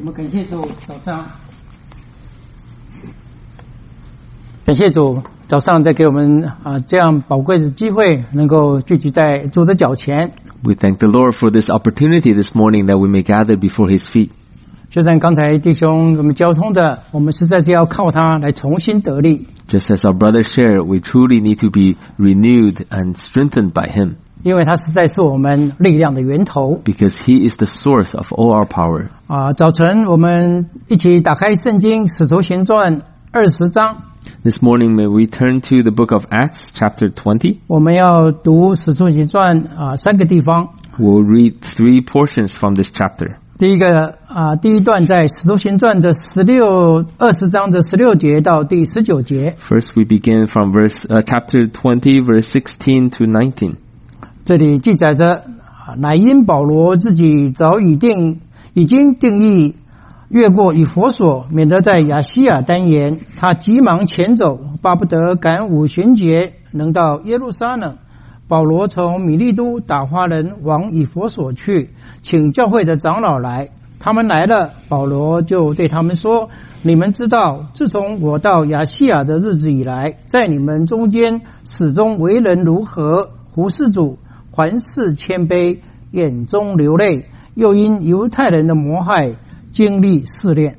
们感谢主，感谢主，早上再给我们这样宝贵的机会，能够聚集在主的脚前。 We thank the Lord for this opportunity this morning that we may gather before His feet. 就像刚才弟兄我们交通的，我们实在是要靠他来重新得力。 Just as our brothers share, we truly need to be renewed and strengthened by Him. 因为他实在是我们力量的源头。 Because He is the source of all our power. 早晨我们一起打开圣经使徒行传20章。 This morning may we turn to the book of Acts chapter 20. 我们要读使徒行传3个地方。 We'll read 3 portions from this chapter. 第一段在使徒行传的20章的16节到第19节。 First we begin from chapter 20 verse 16 to 19. 这里记载着，乃因保罗自己早已经定义越过以弗所，免得在亚细亚单言，他急忙前走，巴不得赶5旬节能到耶路撒冷。保罗从米利都打发人往以弗所去，请教会的长老来。他们来了，保罗就对他们说：你们知道，自从我到亚细亚的日子以来，在你们中间始终为人如何，服侍主，凡事谦卑，眼中流泪，又因犹太人的谋害经历试炼。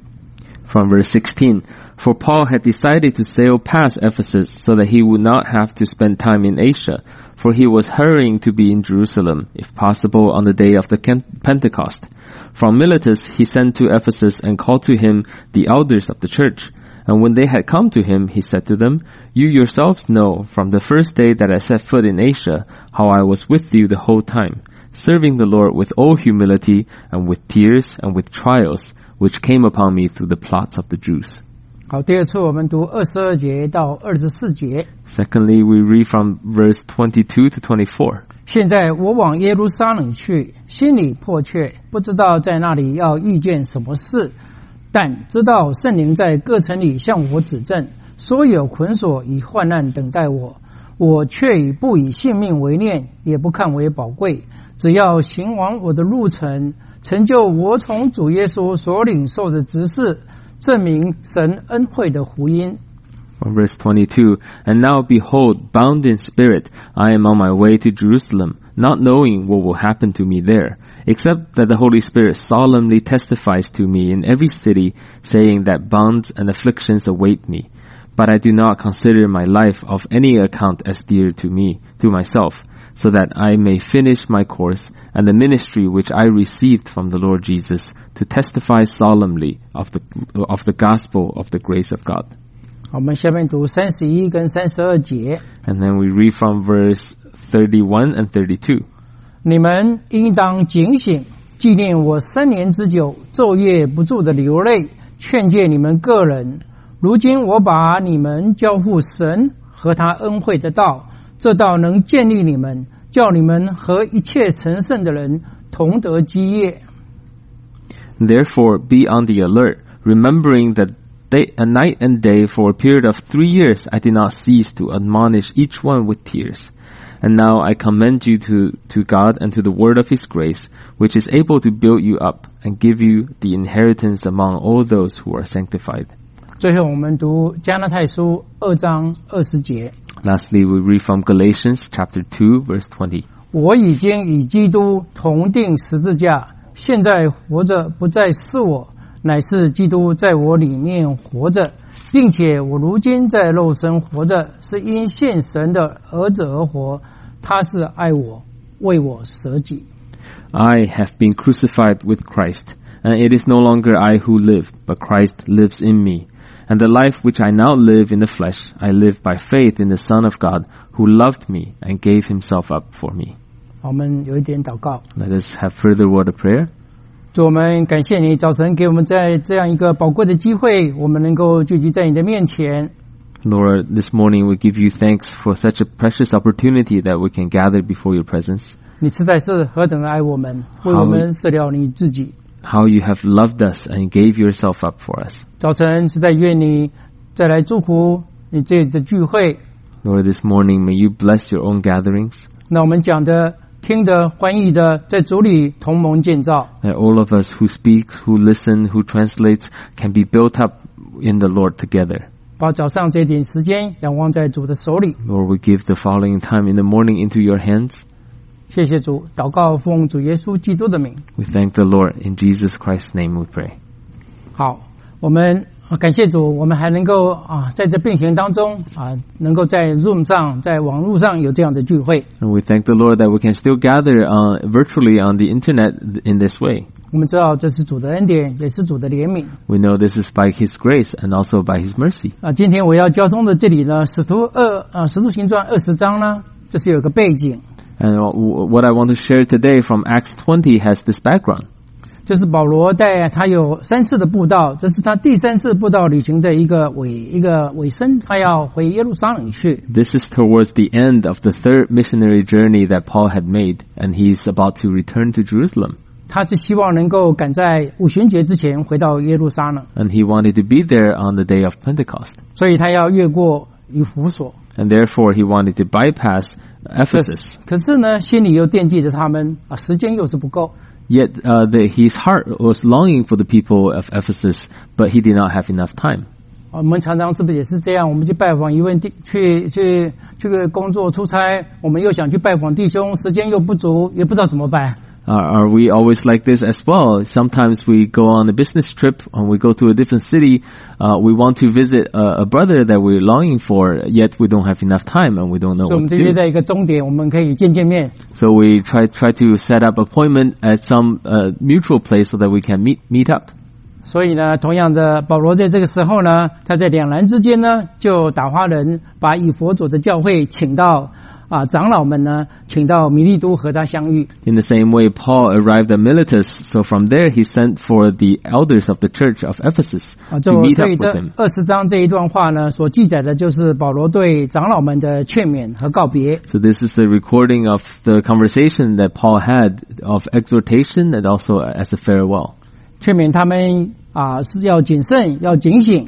From verse 16, For Paul had decided to sail past Ephesus so that he would not have to spend time in Asia, for he was hurrying to be in Jerusalem, if possible, on the day of the Pentecost. From Miletus he sent to Ephesus and called to him the elders of the church. And when they had come to him, he said to them, You yourselves know from the first day that I set foot in Asia how I was with you the whole time, serving the Lord with all humility and with tears and with trials, which came upon me through the plots of the Jews. 好，第二次我们读22节到24节。 Secondly, we read from verse 22 to 24. 现在我往耶路撒冷去，心里迫切，不知道在那里要遇见什么事，但知道圣灵在各城里向我指证，说有捆锁与患难等待我，我却不以性命为念，也不看为宝贵，只要行完我的路程，成就我从主耶稣所领受的职事，证明神恩惠的福音。 From verse 22, And now behold, bound in spirit, I am on my way to Jerusalem, not knowing what will happen to me there, except that the Holy Spirit solemnly testifies to me in every city, saying that bonds and afflictions await me. But I do not consider my life of any account as dear to myself, so that I may finish my course and the ministry which I received from the Lord Jesus, to testify solemnly of the gospel of the grace of God. 我们下面读31跟32节。 And then we read from verse 31 and 32. 你们应当警醒，纪念我3年之久，昼夜不住的流泪，劝诫你们个人。如今我把你们交付神和他恩惠的道，这道能建立你们，叫你们和一切成圣的人同得基业。 Therefore be on the alert, remembering that night and day for a period of 3 years I did not cease to admonish each one with tears. And now I commend you to God and to the word of His grace, which is able to build you up and give you the inheritance among all those who are sanctified. 最后我们读加拉太书2章20节。 Lastly, we read from Galatians chapter 2 verse 20. 我已经与基督同定十字架，现在活着不再是我，乃是基督在我里面活着，并且我如今在肉身活着，是因信神的儿子而活，他是爱我，为我舍己。 I have been crucified with Christ, and it is no longer I who live, but Christ lives in me. And the life which I now live in the flesh, I live by faith in the Son of God, who loved me and gave himself up for me. 我们有一点祷告。 Let us have further word of prayer. 主，我们感谢你早晨给我们在这样一个宝贵的机会，我们能够聚集在你的面前。 Lord, this morning we give you thanks for such a precious opportunity that we can gather before your presence. 你实在是何等的爱我们，为我们舍了你自己。 How you have loved us and gave yourself up for us. 早晨实在愿你再来祝福你这里的聚会。 Lord, this morning may you bless your own gatherings. 那我们讲的听的、翻译的，在主里同盟建造。 That all of us who speak, who listen, who translates can be built up in the Lord together. 把早上这点时间仰望在主的手里。 Lord, we give the following time in the morning into your hands. 谢谢主，祷告奉主耶稣基督的名。 We thank the Lord. In Jesus Christ's name we pray. 好，我们感谢主，我们还能够在这并行当中能够在 Zoom 上，在网络上有这样的聚会。 And we thank the Lord that we can still gather virtually on the internet in this way. 我们知道这是主的恩典，也是主的怜悯。 We know this is by His grace and also by His mercy. 今天我要交通的这里呢，使徒行传20章呢，这是有个背景。 And what I want to share today from Acts 20 has this background. 这是保罗在他有3次的布道，这是他第3次布道旅行的一个尾声，他要回耶路撒冷去。 This is towards the end of the third missionary journey that Paul had made, and he's about to return to Jerusalem. 他是希望能够赶在五旬节之前回到耶路撒冷， And he wanted to be there on the day of Pentecost. 所以他要越过以弗所。 And therefore he wanted to bypass Ephesus. 可是呢，心里又惦记着他们时间又是不够。 Yet his heart was longing for the people of Ephesus, but he did not have enough time. 我们常常是不是也是这样？我们去拜访一位去个工作出差，我们又想去拜访弟兄，时间又不足，也不知道怎么办。 Are we always like this as well? Sometimes we go on a business trip and we go to a different city. We want to visit a brother that we're longing for, yet we don't have enough time and we don't know 所以我 what 们 to 就约 do. 在一个终点，我们可以见面。 So we try to set up appointment at some mutual place so that we can meet up. 所以呢，同样的，保罗在这个时候呢，他在两难之间呢，就打发人把以弗所的教会请到长老们呢，请到米利都和他相遇。 In the same way, Paul arrived at Miletus, so from there he sent for the elders of the church of Ephesus to meet 所以 up 这 with him. 20章这一段话呢，所记载的就是保罗对长老们的劝勉和告别。 So this is the recording of the conversation that Paul had of exhortation and also as a farewell. 劝勉他们是要谨慎，要警醒。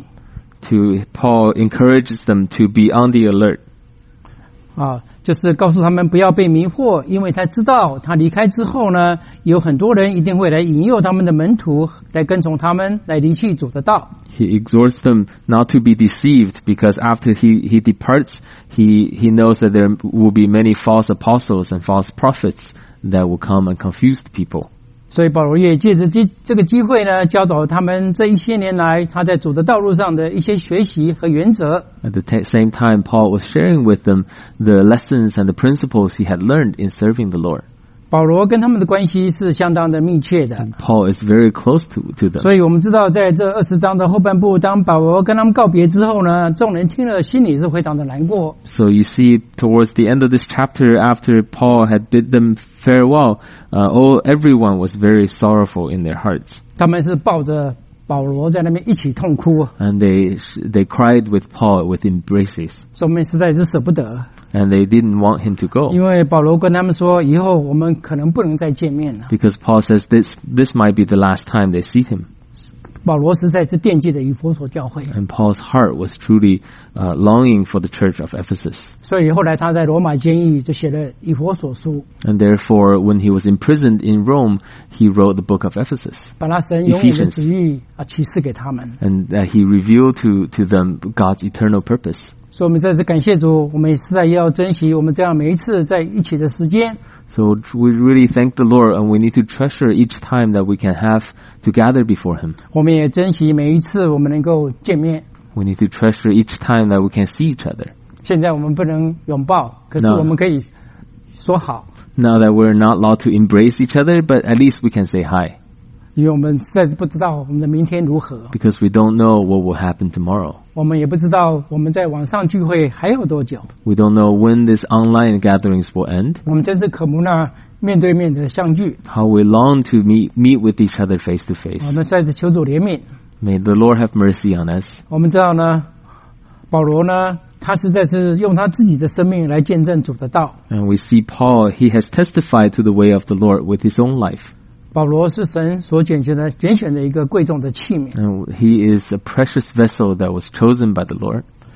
Paul encourages them to be on the alert. 就是告诉他们不要被迷惑，因为他知道他离开之后呢，有很多人一定会来引诱他们的门徒来跟从他们，来离弃主的道。 He exhorts them not to be deceived because after he departs, he knows that there will be many false apostles and false prophets that will come and confuse the people. 所以保罗也借着这个机会呢，教导他们这一些年来他在主的道路上的一些学习和原则。 At the same time, Paul was sharing with them the lessons and the principles he had learned in serving the Lord. 保罗跟他们的关系是相当的密切的。 Paul is very close to them. 所以我们知道在这20章的后半部，当保罗跟他们告别之后呢，众人听了心里是非常的难过。 So you see, towards the end of this chapter, after Paul had bid them farewell, everyone was very sorrowful in their hearts. 他们是抱着保罗在那边一起痛哭， And they cried with Paul with embraces. 说我们实在是舍不得。 And they didn't want him to go. 因为保罗跟他们说，以后我们可能不能再见面了。 Because Paul says this might be the last time they see him. 保罗实在是惦记着以弗所教会， And Paul's heart was truly longing for the church of Ephesus. 所以后来他在罗马监狱就写了以弗所书， And therefore, when he was imprisoned in Rome, he wrote the book of Ephesus. 把他神永远的旨意启示给他们。 And he revealed to them God's eternal purpose. 所以我们在这感谢主，我们也实在要珍惜我们这样每一次在一起的时间。 So we really thank the Lord, and we need to treasure each time that we can have to gather before Him. 我们也珍惜每一次我们能够见面。 We need to treasure each time that we can see each other. 现在我们不能拥抱，可是我们可以说好， Now that we're not allowed to embrace each other, but at least we can say hi. 因为我们实在是不知道我们的明天如何， Because we don't know what will happen tomorrow. 我们也不知道我们在网上聚会还有多久。 We don't know when these online gatherings will end. 我们真是渴慕那面对面的相聚。 How we long to meet with each other face to 我 face. 们再次求主怜悯。 May the Lord have mercy on us. 我们知道呢，保罗呢，他实在是用他自己的生命来见证主的道。 And we see Paul, he has testified to the way of the Lord with his own life. 保罗是神所拣选的一个贵重的器皿。 And he is a precious vessel that was chosen by the Lord.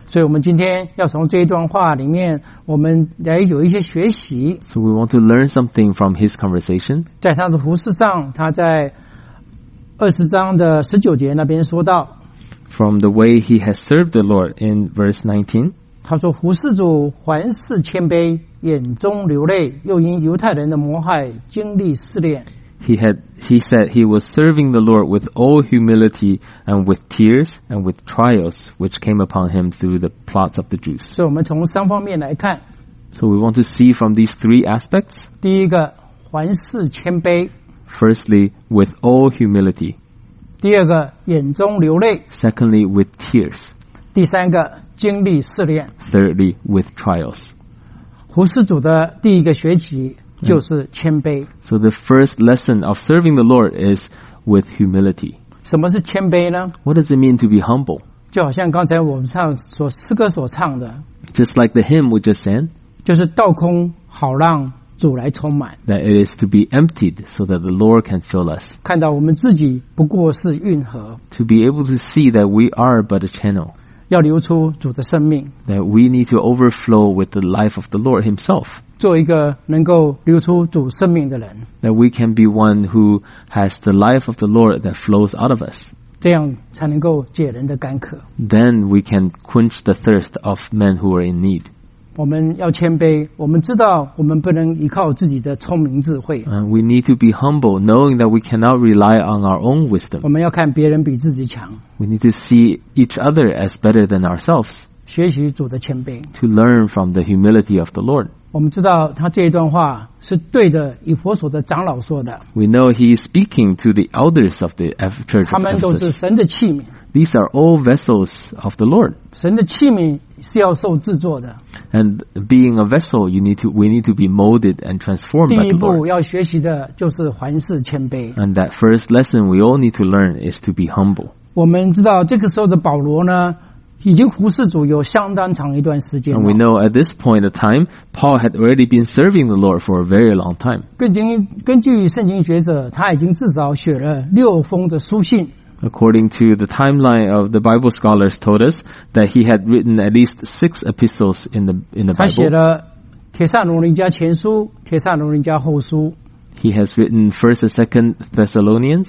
所以我们今天要从这一段话里面，我们来有一些学习。 So we want to learn something from his conversation. 在他的服事上，他在20章的19节那边说到， From the way he has served the Lord in verse 19. 他说服事主凡事谦卑，眼中流泪，又因犹太人的谋害经历试炼。 He said he was serving the Lord with all humility and with tears and with trials which came upon him through the plots of the Jews. 所以我们从3方面来看。 So we want to see from these 3 aspects. 第一个，凡事谦卑； Firstly, with all humility. 第二个，眼中流泪； Secondly, with tears. 第三个，经历试炼。 Thirdly, with trials. 服事主的第一个学习就是谦卑。 So the first lesson of serving the Lord is with humility. 什么是谦卑呢？ What does it mean to be humble? 就好像刚才我们诗歌所唱的， Just like the hymn we just sang, 就是倒空，好让主来充满。 that it is to be emptied so that the Lord can fill us. 看到我们自己不过是运河， To be able to see that we are but a channel. 要流出主的生命， That we need to overflow with the life of the Lord himself. 做一个能够流出主生命的人， That we can be one who has the life of the Lord that flows out of us. 这样才能够解人的干渴。 Then we can quench the thirst of men who are in need. 我们要谦卑，我们知道我们不能依靠自己的聪明智慧， We need to be humble, knowing that we cannot rely on our own 我 wisdom. 们要看别人比自己强， We need to see each other as better than ourselves, 学习主的谦卑。 to learn from the humility of the Lord. 我们知道他这一段话是对着以弗所的长老说的， We know he is speaking to the elders of the church 他 of 们都是 Ephesus. 神的器皿， These are all vessels of the Lord. 神的器皿是要受制作的。 And being a vessel, we need to be molded and transformed 第 by 一 the 步 Lord. 要学习的就是凡事谦卑。 And that first lesson we all need to learn is to be humble. 我们知道这个时候的保罗呢，已经服侍主有相当长一段时间 And we 了。 know at this point of time, Paul had already been serving the Lord for a very long time. 根据圣经学者，他已经至少写了6封的书信。 According to the timeline of the Bible scholars told us that he had written at least 6 epistles in the 他写 Bible. 了帖撒罗尼迦前书、帖撒罗尼迦后书、 He has written 1st and 2nd Thessalonians,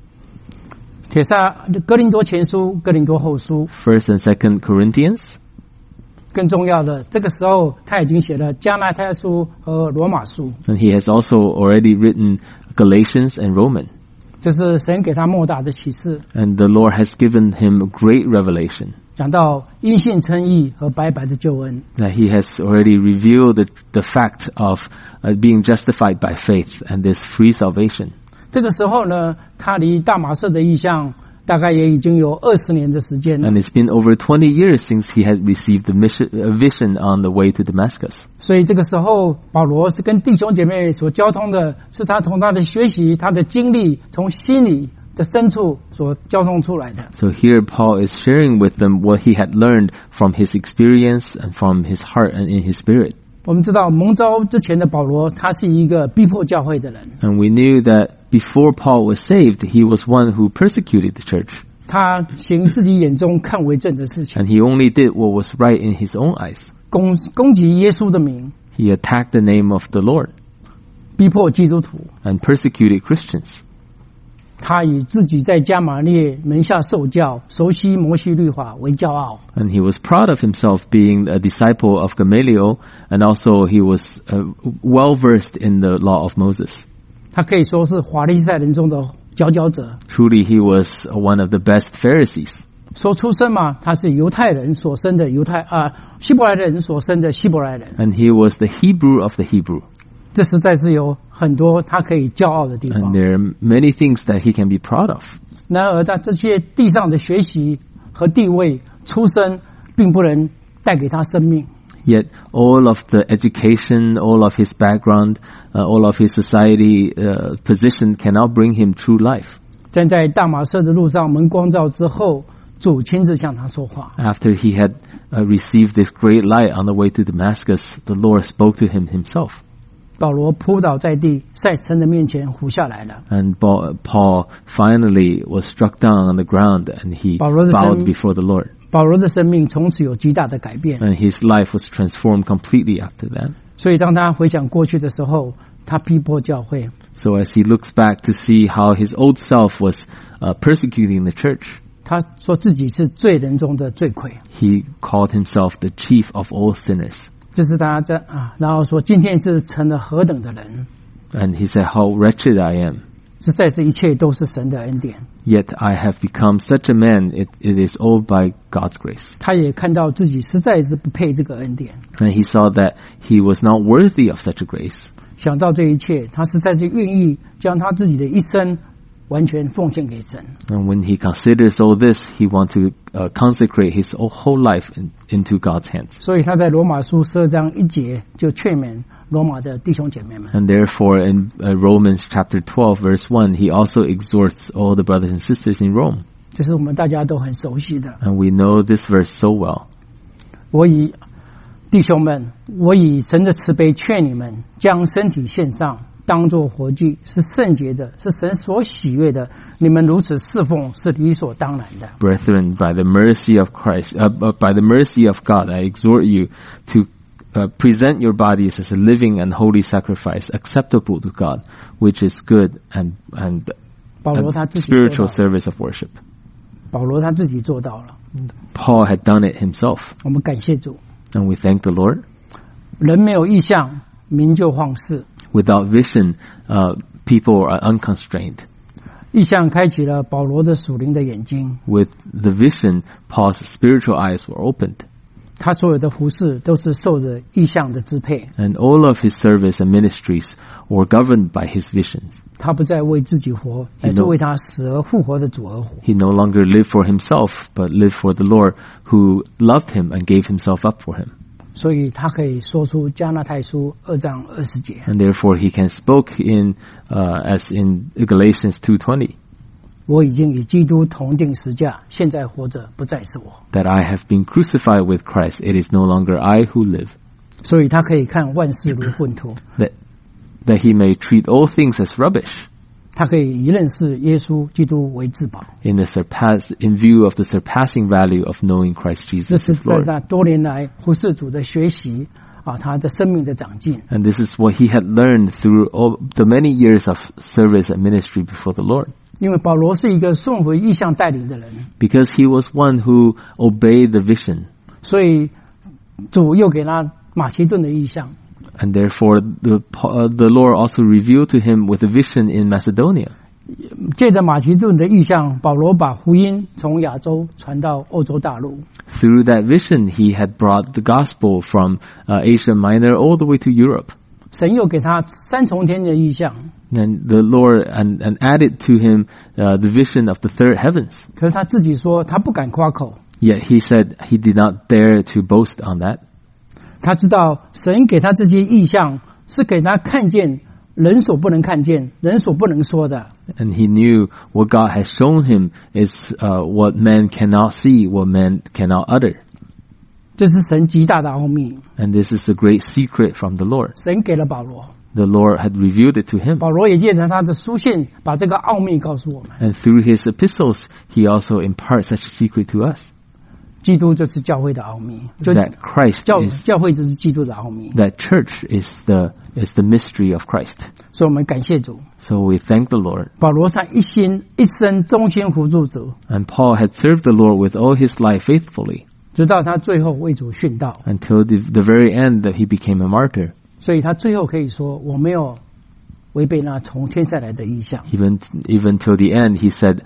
哥林多前书、哥林多后书。 1st and 2nd Corinthians. 更重要的，这个时候他已经写了加拉太书和罗马书， And he has also already written Galatians and Romans. 这是神给他莫大的启示， And the Lord has given him great revelation. 讲到因信称义和白白的救恩。 That he has already revealed the fact of being justified by faith and this free salvation. 这个时候呢，他离大马色的意象大概也已经有20年的时间了。 And it's been over 20 years since he had received the vision on the way to Damascus. 所以这个时候，保罗是跟弟兄姐妹所交通的，是他从他的学习、他的经历，从心里的深处所交通出来的。 So here Paul is sharing with them what he had learned from his experience and from his heart and in his spirit. 我们知道蒙召之前的保罗，他是一个逼迫教会的人， And we knew that before Paul was saved, he was one who persecuted the church. 他行自己眼中看为正的事情， And he only did what was right in his own eyes. 攻击耶稣的名， He attacked the name of the Lord 逼迫基督徒。 and persecuted Christians. 他以自己在加马列门下受教、熟悉摩西律法为骄傲。 And he was proud of himself being a disciple of Gamaliel, and also he was well versed in the law of Moses. 他可以说是法利赛人中的佼佼者。 Truly, he was one of the best Pharisees. 说出生嘛，他是犹太人所生的希伯来人所生的希伯来人。 And he was the Hebrew of the Hebrew. 这实在是有很多他可以骄傲的地 And 方。 there are many things that he can be proud of. 然而，在这些地上的学习和地位、出身，并不能带给他生命。 Yet all of the education, all of his background, all of his society position cannot bring him true life. 站在大马色的路上蒙光照之后，主亲自向他说话。 After he had received this great light on the way to Damascus, the Lord spoke to him himself. 保罗扑倒在地，在神的面前伏下来了。 And Paul finally was struck down on the ground and he 保罗的生- bowed before the Lord. 保罗的生命从此有极大的改变。 And his life was transformed completely after that. 所以当他回想过去的时候，他逼迫教会， So as he looks back to see how his old self was persecuting the church, 他说自己是罪人中的罪魁。 he called himself the chief of all sinners. 这是他在然后说今天这成了何等的人， And he said, how wretched I am. 实在是一切都是神的恩典。 Yet I have become such a man. It is all by God's grace. 他也看到自己实在是不配这个恩典， And he saw that he was not worthy of such a grace. 想到这一切，他实在是愿意将他自己的一生完全奉献给神。 And when he considers all this, he wants to consecrate his whole life into God's hands. 所以他在罗马书12章1节就劝勉罗马的弟兄姐妹们。 And therefore, in Romans chapter 12, verse 1, he also exhorts all the brothers and sisters in Rome. 这是我们大家都很熟悉的。 And we know this verse so well. 弟兄们，我以神的慈悲劝你们，将身体献上，当作活祭，是圣洁的，是神所喜悦的。你们如此侍奉，是理所当然的。 Brethren, by the mercy of Christ, by the mercy of God, I exhort you to present your bodies as a living and holy sacrifice, acceptable to God, which is good and 保罗他自己做 spiritual 到， service of worship. 保罗他自己做到了。 Paul had done it himself, 我们感谢主。 and we thank the Lord. 人没有意向，民就放肆。 Without vision, people are unconstrained. 意向开启了保罗的属灵的眼睛， With the vision, Paul's spiritual eyes were opened, 他所有的服事都是受着意向的支配。 and all of his service and ministries were governed by his visions. 他不再为自己活，而是为他死而复活的主而活。 He no longer lived for himself, but lived for the Lord who loved him and gave himself up for him. 所以他可以说出加拉太书2章20节。 And therefore he can spoke as in Galatians 2:20, 我已经与基督同定十架，现在活着不再是我。 that I have been crucified with Christ. It is no longer I who live, 所以他可以看万事如粪土， that he may treat all things as rubbish 他可以以认识耶稣基督为至宝。 in view of the surpassing value of knowing Christ 这 Jesus 是 as 在 Lord. 他多年来服侍主的学习他的生命的长进。 And this is what he had learned through all the many years of service and ministry before the Lord. 因为保罗是一个顺服意向带领的人， Because he was one who obeyed the vision. 所以主又给他马其顿的意向。 And therefore the Lord also revealed to him with a vision in Macedonia. 借着马其顿的意向，保罗把福音从亚洲传到欧洲大陆。 Through that vision, he had brought the gospel from Asia Minor all the way to Europe. 神又给他三重天的意象， And the Lord and added to him the vision of the third heavens. 可是他自己说他不敢夸口， Yet he said he did not dare to boast on that. 他知道神给他这些意象是给他看见人所不能看见、人所不能说的。 And he knew what God has shown him is what man cannot see, what man cannot utter. 这是神极大的奥秘， And this is a great secret from the Lord. 神给了保罗， The Lord had revealed it to him. 保罗也借着他的书信把这个奥秘告诉我们。 And through his epistles, he also imparts such a secret to us. 基督就是教会的奥秘，就 That Christ 教会就是基督的奥秘。 that church is the mystery of Christ. 所以我们感谢主， So we thank the Lord. 保罗他一生忠心服助主， And Paul had served the Lord with all his life faithfully 直到他最后为主殉道。 until the very end that he became a martyr. 所以他最后可以说，我没有违背那从天下来的意向。 Even till the end, he said,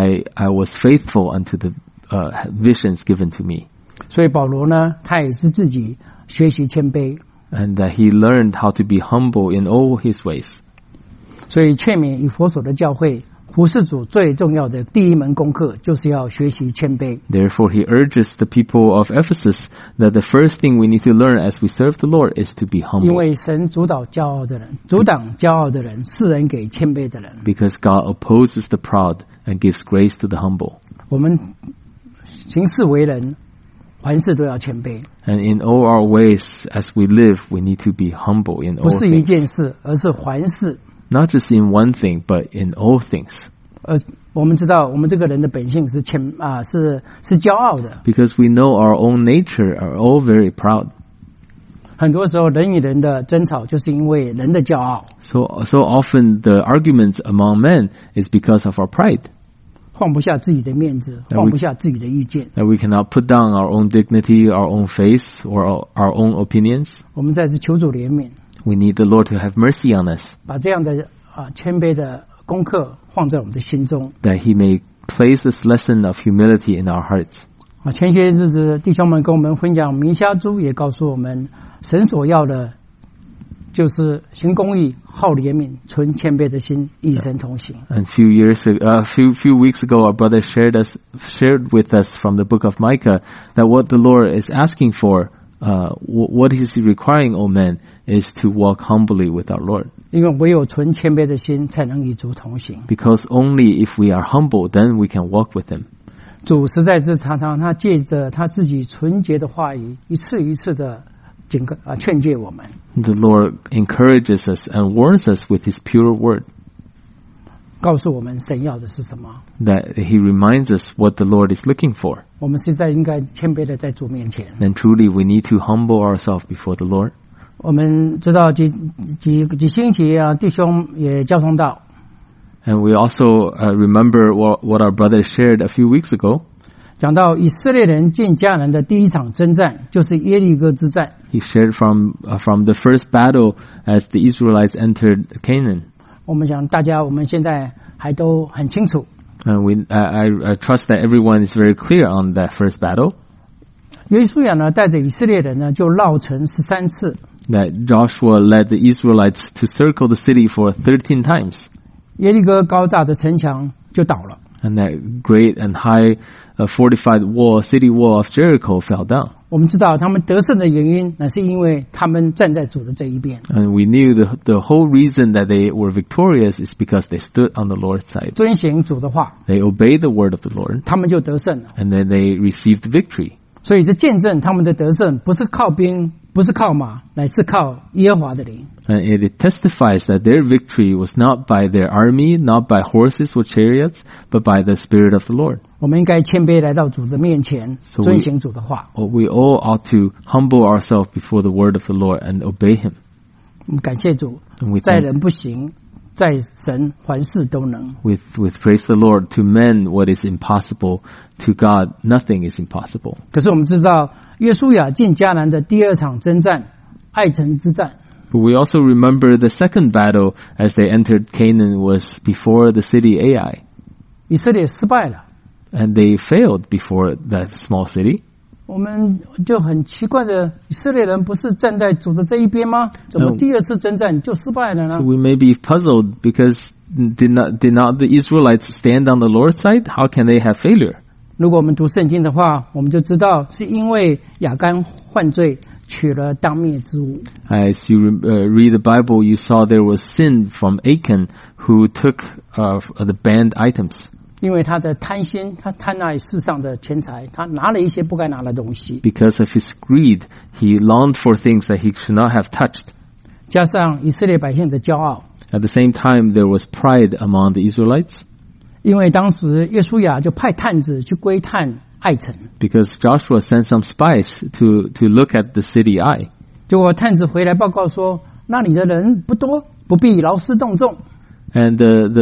I was faithful unto the visions given to me. 所以保罗呢，他也是自己学习谦卑， And that he learned how to be humble in all his ways. 所以劝勉以佛所的教会服侍主最重要的第一门功课，就是要学习谦卑。 Therefore, he urges the people of Ephesus that the first thing we need to learn as we serve the Lord is to be 因 humble. 为神阻挡骄傲的人，阻挡骄傲的人，赐人给谦卑的人。 Because God opposes the proud and gives grace to the humble. 我们行事为人，凡事都要谦卑， And in all our ways as we live, we need to be humble in 不 all 是一 things. 件事，而是凡事。 Not just in one thing, but in all things. 我们知道我们这个人的本性是是骄傲的。 Because we know our own nature are all very proud. 很多时候人与人的争吵就是因为人的骄傲。 So often the arguments among men is because of our pride. 放不下自己的面子，放不下自己的意见。 That we cannot put down our own dignity, our own face, or our own opinions. 我们在此求主怜悯。 We need the Lord to have mercy on us. 把这样的谦卑的功课放在我们的心中。 That He may place this lesson of humility in our hearts. 前些日子弟兄们跟我们分享弥迦书，也告诉我们，神所要的就是行公义、好怜悯、存谦卑的心，与神同行。 And few weeks ago, our brother shared with us from the book of Micah that what the Lord is asking for, what He is requiring, O men, is to walk humbly with our Lord. 因为唯有存谦卑的心，才能与主同行。 Because only if we are humble, then we can walk with Him. 主实在是常常他借着他自己纯洁的话语，一次一次的劝诫我们。 The Lord encourages us and warns us with His pure word. 告诉我们神要的是什么。 That He reminds us what the Lord is looking for. 我们实在应该谦卑的在主面前。 And truly we need to humble ourselves before the Lord. 我们知道几星期弟兄也交通到。 And we also remember what our brother shared a few weeks ago. 讲到以色列人进迦南的第一场征战，就是耶利哥之战。 He shared from the first battle as the Israelites entered Canaan. 我们想我们现在还都很清楚。 And I trust that everyone is very clear on that first battle. 约书亚呢，带着以色列人呢，就绕城13次。 That Joshua led the Israelites to circle the city for 13 times. 耶利哥高大的城墙就倒了。 And that great and high fortified city wall of Jericho fell down. 我们知道他们得胜的原因，那是因为他们站在主的这一边。 And we knew the whole reason that they were victorious is because they stood on the Lord's side. 遵行主的话。 They obeyed the word of the Lord. 他们就得胜了。 And then they received victory. 所以这见证他们的得胜，不是靠兵，不是靠马，乃是靠耶和华的灵。 And it testifies that their victory was not by their army, not by horses or chariots, but by the Spirit of the Lord. 我们应该谦卑来到主的面前，遵行主的话。 We all ought to humble ourselves before the word of the Lord and obey Him. 我们感谢主，在人不行，在神凡事都能。 With praise the Lord, to men what is impossible, to God nothing is impossible. 可是我们知道，约书亚进迦南的第二场征战，爱城之战。 But we also remember the second battle as they entered Canaan was before the city Ai. 以色列失败了。 And they failed before that small city. 我们就很奇怪的，以色列人不是站在主的这一边吗？怎么第二次征战就失败了呢？ So we may be puzzled because did not the Israelites stand on the Lord's side? How can they have failure? 如果我们读圣经的话，我们就知道是因为亚干犯罪，取了当灭之物。 As you read the Bible, you saw there was sin from Achan who took the banned items. 因为他的贪心，他贪爱世上的钱财，他拿了一些不该拿的东西。 Because of his greed, he longed for things that he should not have touched. 加上以色列百姓的骄傲。 At the same time, there was pride among the Israelites. 因为当时约书亚就派探子去窥探爱城。 Because Joshua sent some spies to look at the city Ai. 结果探子回来报告说，那里的人不多，不必劳师动众。 And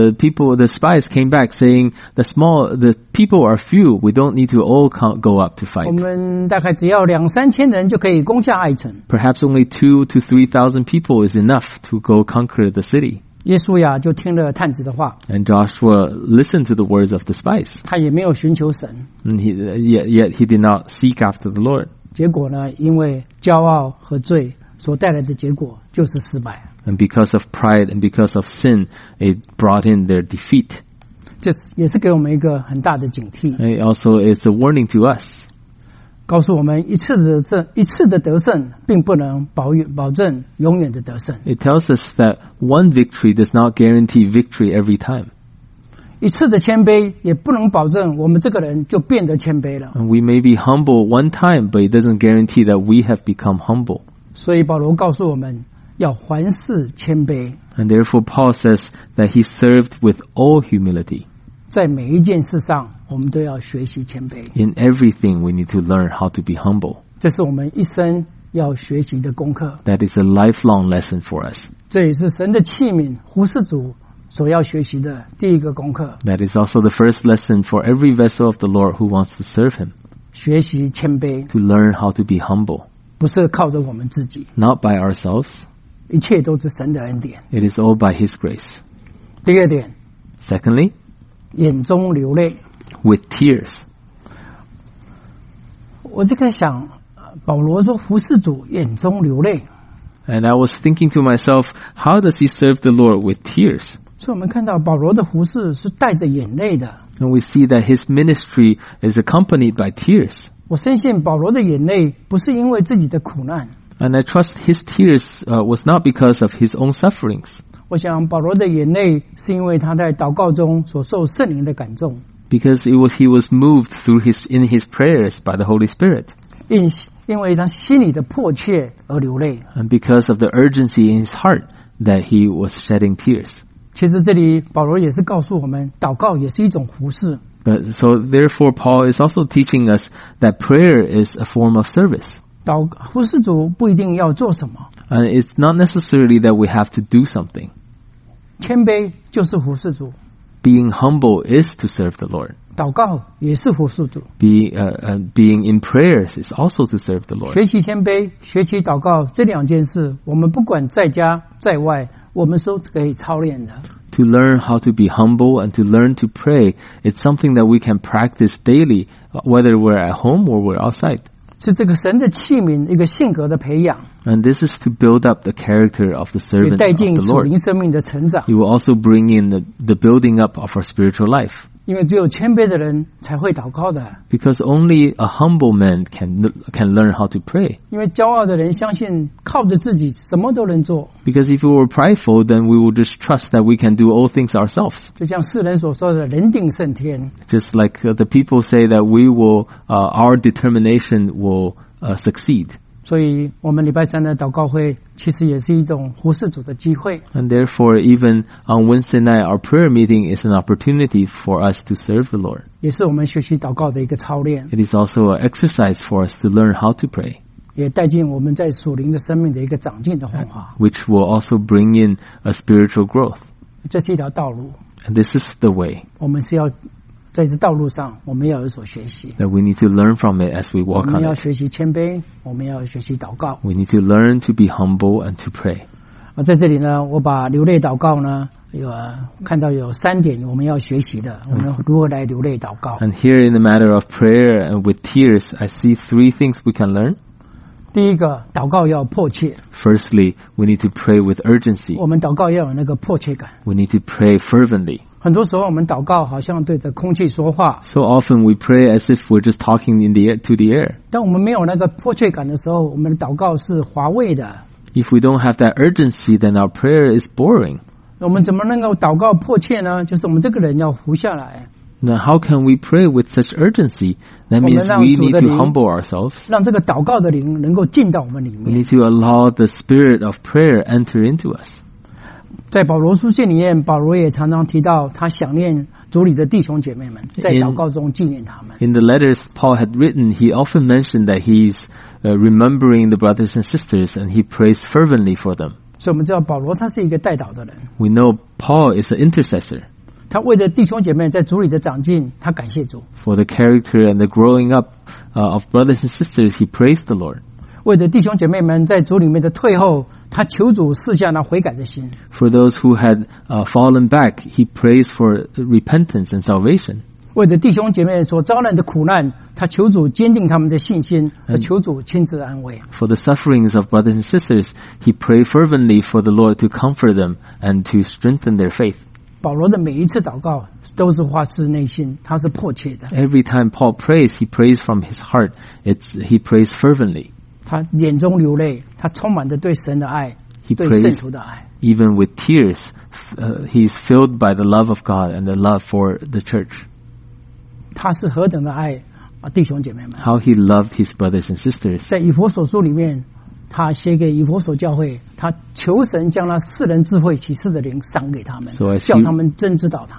the spies came back saying, the people are few. We don't need to all go up to fight. 我们大概只要2-3千人就可以攻下爱城。 Perhaps only 2,000 to 3,000 people is enough to go conquer the city. 约书亚就听了探子的话。 And Joshua listened to the words of the spies. 他也没有寻求神。 And yet he did not seek after the Lord. 结果呢，因为骄傲和罪所带来的结果就是失败。 And because of pride and because of sin, it brought in their defeat. 这也是给我们一个很大的警惕。 And also, it's a warning to us. 告诉我们一次的得胜，并不能保证永远的得胜。 It tells us that one victory does not guarantee victory every time. 一次的谦卑也不能保证我们这个人就变得谦卑了。 And we may be humble one time, but it doesn't guarantee that we have become humble. 所以保罗告诉我们。要凡事谦卑。 And therefore Paul says that he served with all humility. 在每一件事上，我们都要学习谦卑。 In everything, we need to learn how to be humble. 这是我们一生要学习的功课。 That is a lifelong lesson for us. 这也是神的器皿服侍主所要学习的第一个功课， That is also the first lesson for every vessel of the Lord who wants to serve Him. 学习谦卑， To learn how to be humble. 不是靠着我们自己， Not by ourselves. 一切都是神的恩典。 It is all by His grace. 第二点， Secondly, 眼中流泪。 with tears. 我就在想，保罗说服侍主眼中流泪， And I was thinking to myself, how does he serve the Lord with tears? 所以我们看到保罗的服侍是带着眼泪的。 And we see that his ministry is accompanied by tears. 我深信保罗的眼泪不是因为自己的苦难， And I trust his tears was not because of his own sufferings. 我想保罗的眼泪是因为他在祷告中所受圣灵的感动， Because he was moved in his prayers by the Holy Spirit. 因为他心里的迫切而流泪。 And because of the urgency in his heart that he was shedding tears. 其实这里保罗也是告诉我们，祷告也是一种服侍。 So therefore Paul is also teaching us that prayer is a form of service. 服侍主不一定要做什么， And it's not necessarily that we have to do something. 谦卑就是服侍主， Being humble is to serve the Lord. 祷告也是服侍主。 Being in prayers is also to serve the Lord. 学习谦卑，学习祷告这两件事，我们不管在家在外，我们都可以操练的。 To learn how to be humble and to learn to pray, it's something that we can practice daily, whether we're at home or we're outside. 是这个神的器皿一个性格的培养， And this is to build up the character of the 也 servant 带 of 进 the 属 Lord. 灵生命的成长。 It will also bring in the building up of our spiritual life. 因为只有谦卑的人才会祷告的， Because only a humble man can learn how to pray. 因为骄傲的人相信靠着自己什么都能做， Because if we were prideful, then we would just trust that we can do all things ourselves. 就像世人所说的人定胜天。 Just like the people say that our determination will succeed. 所以我们礼拜三的祷告会其实也是一种服侍主的机会。 And therefore, even on Wednesday night, our prayer meeting is an opportunity for us to serve the Lord. 也是我们学习祷告的一个操练， It is also an exercise for us to learn how to pray, 也带进我们在属灵的生命的一个长进的方法。 which will also bring in a spiritual growth. 这是一条道路， And this is the way 我们是要在这道路上，我们要有所学习。 that we need to learn from it as we 我 walk 们 on 要 it. 学习谦卑，我们要学习祷告。 We need to learn to be humble and to pray. 在这里呢，我把流泪祷告呢，看到有3点我们要学习的，我们如何来流泪祷告。 And here in the matter of prayer and with tears, I see 3 things we can learn. 第一个，祷告要迫切， Firstly, we need to pray with urgency. 我们祷告要有那个迫切感。 We need to pray fervently. 很多时候我们祷告好像对着空气说话， So often we pray as if we're just talking to the air. 当我们没有那个迫切感的时候，我们的祷告是乏味的。 If we don't have that urgency, then our prayer is boring. 我们怎么能够祷告迫切呢？就是我们这个人要服下来， Now, how can we pray with such urgency? That 我 means 们让 we 主 need 的 to 灵 humble ourselves. 让这个祷告的灵能够进到我们里 We 面。 need to allow the spirit of prayer enter into us. 在保罗书信里面，保罗也常常提到他想念主里的弟兄姐妹们，在祷告中纪念他们。 In the letters Paul had written, he often mentioned that he's remembering the brothers and sisters and he prays fervently for them. 所以我们知道保罗他是一个代祷的人， We know Paul is an intercessor. 他为了弟兄姐妹在主里的长进，他感谢主； For the character and the growing up of brothers and sisters, he praised the Lord. 为了弟兄姐妹们在主里面的退后，他求主赐下那悔改的心。 For those who had fallen back, he prays for repentance and salvation. 为了弟兄姐妹所遭难的苦难，他求主坚定他们的信心，和求主亲自安慰。 For the sufferings of brothers and sisters, he prayed fervently for the Lord to comfort them and to strengthen their faith. 保罗的每一次祷告都是发自内心，他是迫切的， Every time Paul prays, he prays from his heart. He prays fervently. 他眼中流泪，他充满着对神的爱， He 对圣 prays 徒的爱。 even with tears. He's filled by the love of God and the love for the church. 他是何等的爱弟兄姐妹们。 How he loved his brothers and sisters. 在以弗所书里面，他写给以弗所教会，他求神将那世人智慧启示的灵赏给他们 So as he- 叫他们真知道他。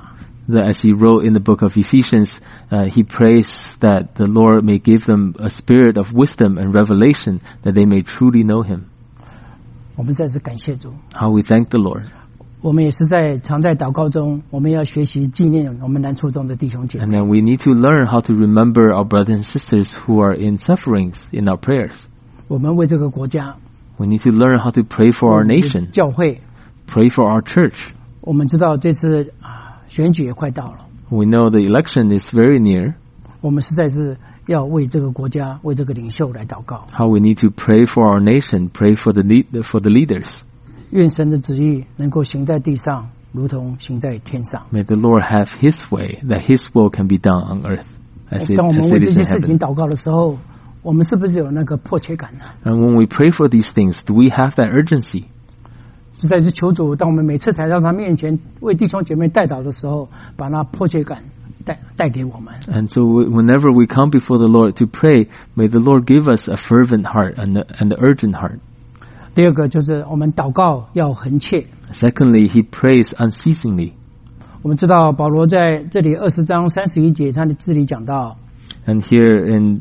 As he wrote in the book of Ephesians, he prays that the Lord may give them a spirit of wisdom and revelation that they may truly know him. 我们再次感谢主。 How we thank the Lord. 我们也是常在祷告中，我们要学习纪念我们难处中的弟兄姐 And 妹。 then we need to learn how to remember our brothers and sisters who are in sufferings in our prayers. 我们为这个国家、 We need to learn how to pray for our nation, 教会， pray for our church. 我们知道这次选举也快到了， We know the election is very near. 我们实在是要为这个国家、为这个领袖来祷告。 How we need to pray for our nation, pray for the leaders. 愿神的旨意能够行在地上，如同行在天上。 May the Lord have his way, that his will can be done on earth as 当我们 it 为这 is 些 in 事情 heaven. 祷告的时候，我们是不是有那个迫切感呢？ And when we pray for these things, do we have that urgency? 实在是求主，当我们每次来到他面前为弟兄姐妹代祷的时候，把那迫切感带给我们。 And so whenever we come before the Lord to pray, may the Lord give us a fervent heart and an urgent heart. 第二个就是我们祷告要恒切。 Secondly, he prays unceasingly. 我们知道保罗在这里20章31节，他的这里讲到， And here in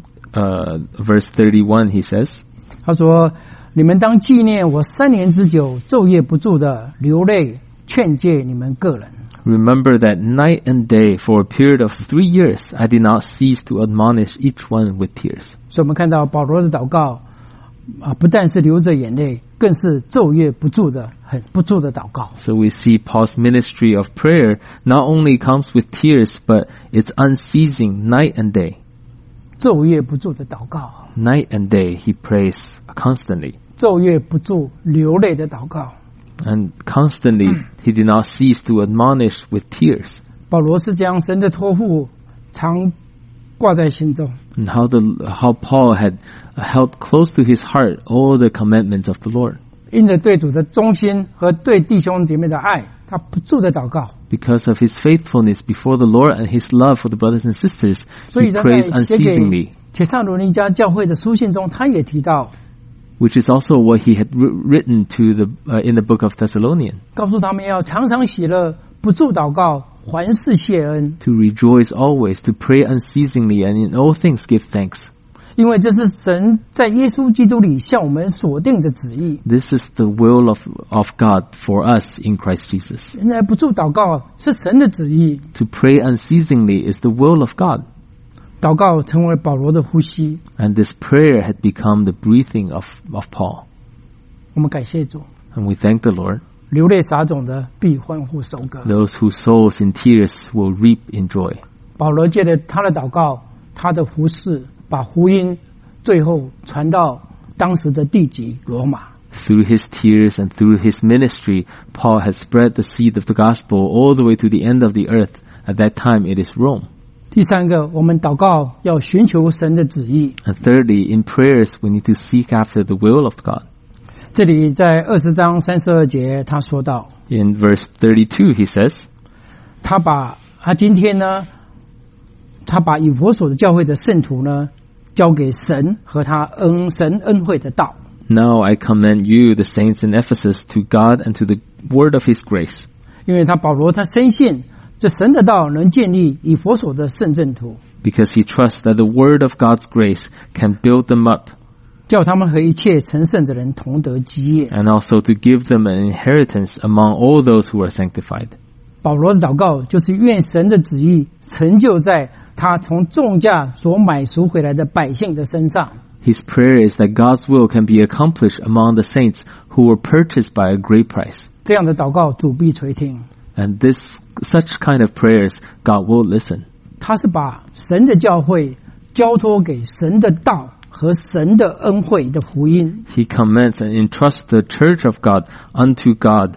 verse 31, he says, 他说：“你们当纪念我3年之久，昼夜不住的流泪劝诫你们个人。” Remember that night and day for a period of 3 years, I did not cease to admonish each one with tears. 所以我们看到保罗的祷告不但是流着眼泪，更是昼夜不住的祷告。 So we see Paul's ministry of prayer not only comes with tears, but it's unceasing night and day. 昼夜不住的祷告， Night and day he prays constantly. 昼夜不住流泪的祷告。 And constantly he did not cease to admonish with tears. 保罗是将神的托付常挂在心中， And how Paul had held close to his heart all the commandments of the Lord. 因着对主的忠心和对弟兄姐妹的爱，他不住的祷告。 Because of his faithfulness before the Lord and his love for the brothers and sisters, 所 he 以在 prays 写给 unceasingly, 铁萨罗尼迦教会的书信中，他也提到， which is also what he had written to in the book of Thessalonians, 告诉他们要常常喜乐，不住祷告，凡事谢恩， to rejoice always, to pray unceasingly, and in all things give thanks. 因为这是神在耶稣基督里向我们所定的旨意。 This is the will of God for us in Christ Jesus. 原来不住祷告是神的旨意， To pray unceasingly is the will of God. 祷告成为保罗的呼吸。 And this prayer had become the breathing of Paul. 我们感谢主， And we thank the Lord. 流泪撒种的必欢呼收割。 Those who sows in tears will reap in joy. 保罗借着他的祷告，他的服事，把福音最后传到当时的地级罗马。 Through his tears and through his ministry, Paul has spread the seed of the gospel all the way to the end of the earth. At that time, it is Rome. 第三个，我们祷告要寻求神的旨意。 And thirdly, in prayers, we need to seek after the will of God. 这里在20章32节，他说到， In verse 32, he says, 他今天呢，他把以弗所的教会的圣徒呢，交给神和他神恩惠的道。 Now I commend you, the saints in Ephesus, to God and to the word of his grace. 因为保罗他深信这神的道能建立以弗所的圣正途， Because he trusts that the word of God's grace can build them up 叫他们和一切成圣的人同得基业。 and also to give them an inheritance among all those who are sanctified. 保罗的祷告就是愿神的旨意成就在他从重价所买赎回来的百姓的身上。 His prayer is that God's will can be accomplished among the saints who were purchased by a great price. 这样的祷告主必垂听。 And such kind of prayers, God will listen. 他是把神的教会交托给神的道和神的恩惠的福音。 He commends and entrusts the church of God, unto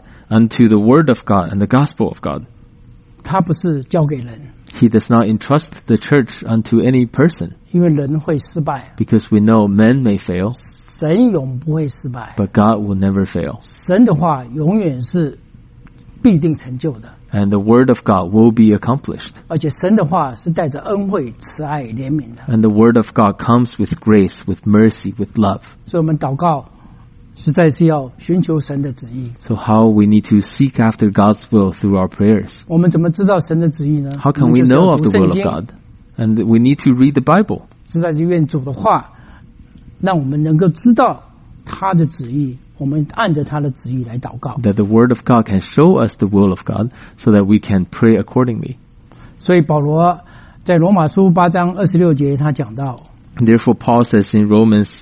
the word of God and the gospel of God. 他不是交给人， He does not entrust the church unto any person, 因为人会失败， because we know men may fail, 神永不会失败。 but God will never fail. 神的话永远是必定成就的， And the word of God will be accomplished. 而且神的话是带着恩惠、慈爱、怜悯的。 And the word of God comes with grace, with mercy, with love. 所以我们祷告， 实在是要寻求神的旨意。 So how we need to seek after God's will through our prayers. 我们怎么知道神的旨意呢？ How can 我 we 们就是要 know of 读 the 圣 will of 经， God? And we need to read the Bible. 实在是愿主的话让我们能够知道他的旨意，我们按着他的旨意来祷告。 That the word of God can show us the will of God so that we can pray accordingly. 所以保罗在罗马书8章26节他讲到， Therefore Paul says in Romans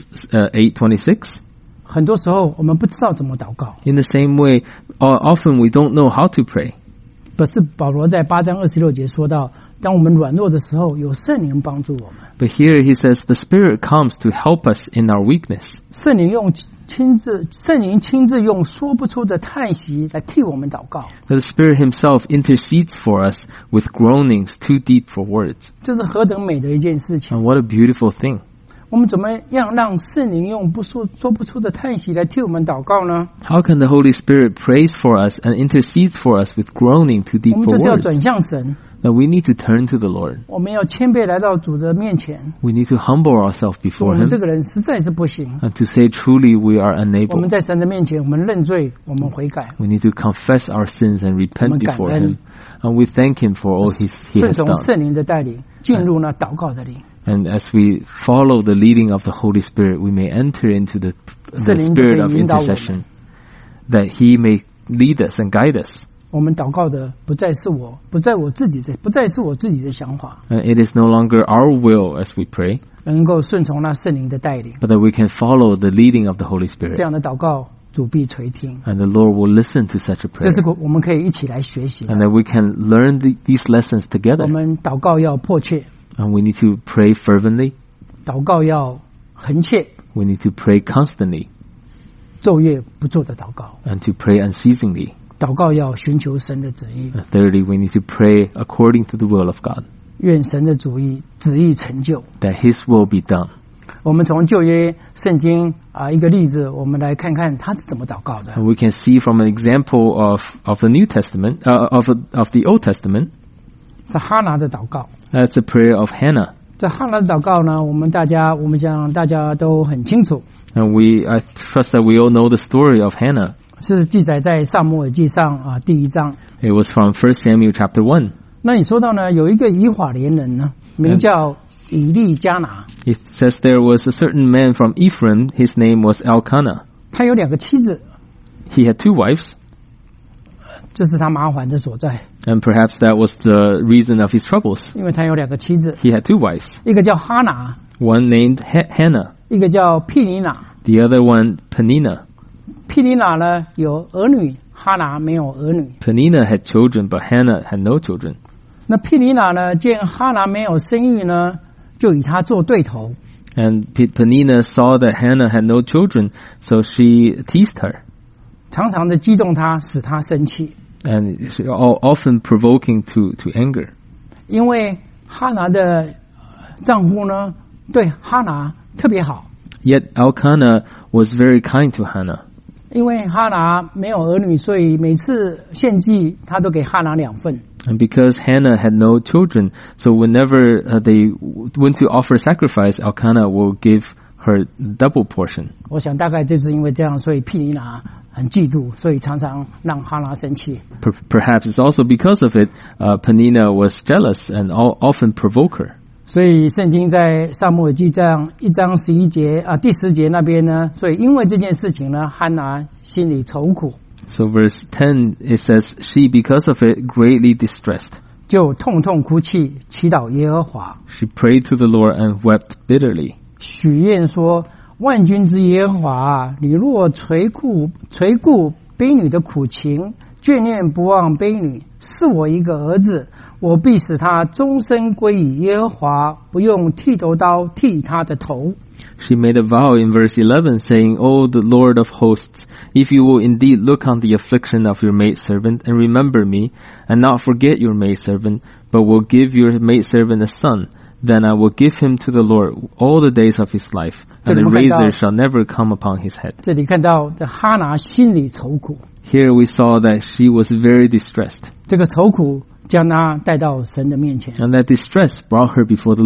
8:26, 很多时候我们不知道怎么祷告， in the same way, often we don't know how to pray. 可是保罗在8章26节说到，当我们软弱的时候，有圣灵帮助我们。 But here he says the Spirit comes to help us in our weakness. 圣灵亲自用说不出的叹息来替我们祷告， That the Spirit himself intercedes for us with groanings too deep for words. 这是何等美的一件事情！ And what a beautiful thing. 我们怎么样让圣灵用说不出的叹息来替我们祷告呢？ How can the Holy Spirit prays for us and intercedes for us with groaning too deep 我们 for 就是要 words? 转向神， That we need to turn to the Lord. 我们要谦卑来到主的面前。 We need to humble ourselves 我 before 们 him 这个人实在是不行， and to say truly we are 我 unable. 们在神的面前，我们认罪，我们悔改， We need to confess our sins and repent 我们感恩。 before him. And we thank him for all he 顺 has 从 done. 圣灵的带领，进入那祷告的灵。 And as we follow the leading of the Holy Spirit, we may enter into the 圣灵就 spirit 可 of 以引导我们。 intercession, that he may lead us and guide us. 我们祷告的不再是我自己的想法， And it is no longer our will as we pray, 能够顺从那圣灵的带领， but that we can follow the leading of the Holy 这 Spirit. 样的祷告主必垂听。 And the Lord will listen to such a 这 prayer. 是我们可以一起来学习的。 And that we can learn these lessons 我 together. 们祷告要迫切， And we need to pray fervently. 祷告要恒切， We need to pray constantly 昼夜不做的祷告。 and to pray unceasingly. 祷告要寻求神的旨意， And thirdly, we need to pray according to the will of God, 愿神的旨意成就。 that his will be done. 我们从旧约圣经一个例子，我们来看看他是怎么祷告的。 And we can see from an example of the New Testament, of the Old Testament, 是哈拿的祷告。 that's a prayer of Hannah. 这哈拿的祷告呢，我们想大家都很清楚， And I trust that we all know the story of Hannah. 是记载在撒母耳记上第1章。 It was from 1 Samuel chapter 1. 那你说到呢，有一个以法莲人呢，名叫以利加拿， It says there was a certain man from Ephraim, his name was Elkanah. 他有2个妻子， He had 2 wives, 这是他麻烦的所在， and perhaps that was the reason of his troubles. 因为他有2个妻子， He had 2 wives, 一个叫哈拿， one named Hannah, 一个叫毗尼娜。 the other one Peninnah. 毗尼娜呢有儿女，哈拿没有儿女。 Peninnah had children, but Hannah had no children. 那毗尼娜呢，见哈拿没有生育呢，就与他做对头， And Peninnah saw that Hannah had no children, so she teased her, 常常的激动他，使他生气。 and she often provoking to anger. 因为哈拿的丈夫呢，对哈拿特别好， Yet Elkanah was very kind to Hannah. 因为哈拿没有儿女，所以每次献祭他都给哈拿2份。 And because Hannah had no children, so whenever they went to offer sacrifice, Elkanah will give her double portion. 我想大概就是因为这样，所以毗尼娜很嫉妒，所以常常让哈拿生气。 Perhaps it's also because of it, Peninnah was jealous and often provoke her. 所以圣经在撒母耳记上1章11节第10节那边呢，所以因为这件事情呢，哈拿心里愁苦， So verse 10, it says, she because of it greatly distressed. 就痛痛哭泣，祈祷耶和华， She prayed to the Lord and wept bitterly. 许愿说：万军之耶和华啊，你若垂顾婢女的苦情，眷念不忘婢女，赐我一个儿子，我必使他终身归于耶和华，不用剃头刀剃他的头。 She made a vow in verse 11 saying, O the Lord of hosts, if you will indeed look on the affliction of your maidservant and remember me, and not forget your maidservant, but will give your maidservant a son, then I will give him to the Lord all the days of his life, and the razor shall never come upon his head. 这里看到这哈拿心里愁苦， Here we saw that she was very distressed, 这个愁苦将他带到神的面前。 and that distress brought her before the Lord.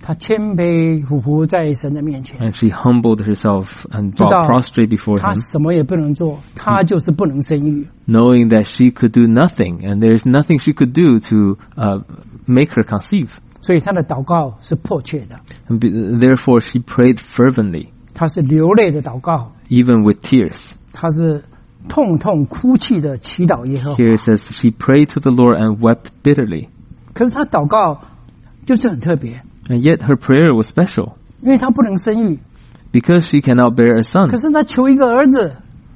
她谦卑俯伏在神的面前， And she humbled herself and 知 bowed 道 prostrate before 她 him, 什么也不能做，她就是不能生育。 knowing that she could do nothing, and there's nothing she could do to make her conceive. 所以她的祷告是迫切的， And therefore she prayed fervently, 她是流泪的祷告， even with tears. 她是痛痛哭泣的祈祷耶和华。 Here it says she prayed to the Lord and wept bitterly. 可是她祷告就是很特别， And yet her prayer was special, 因为她不能生育， because she cannot bear a son. 可是她求一个儿子，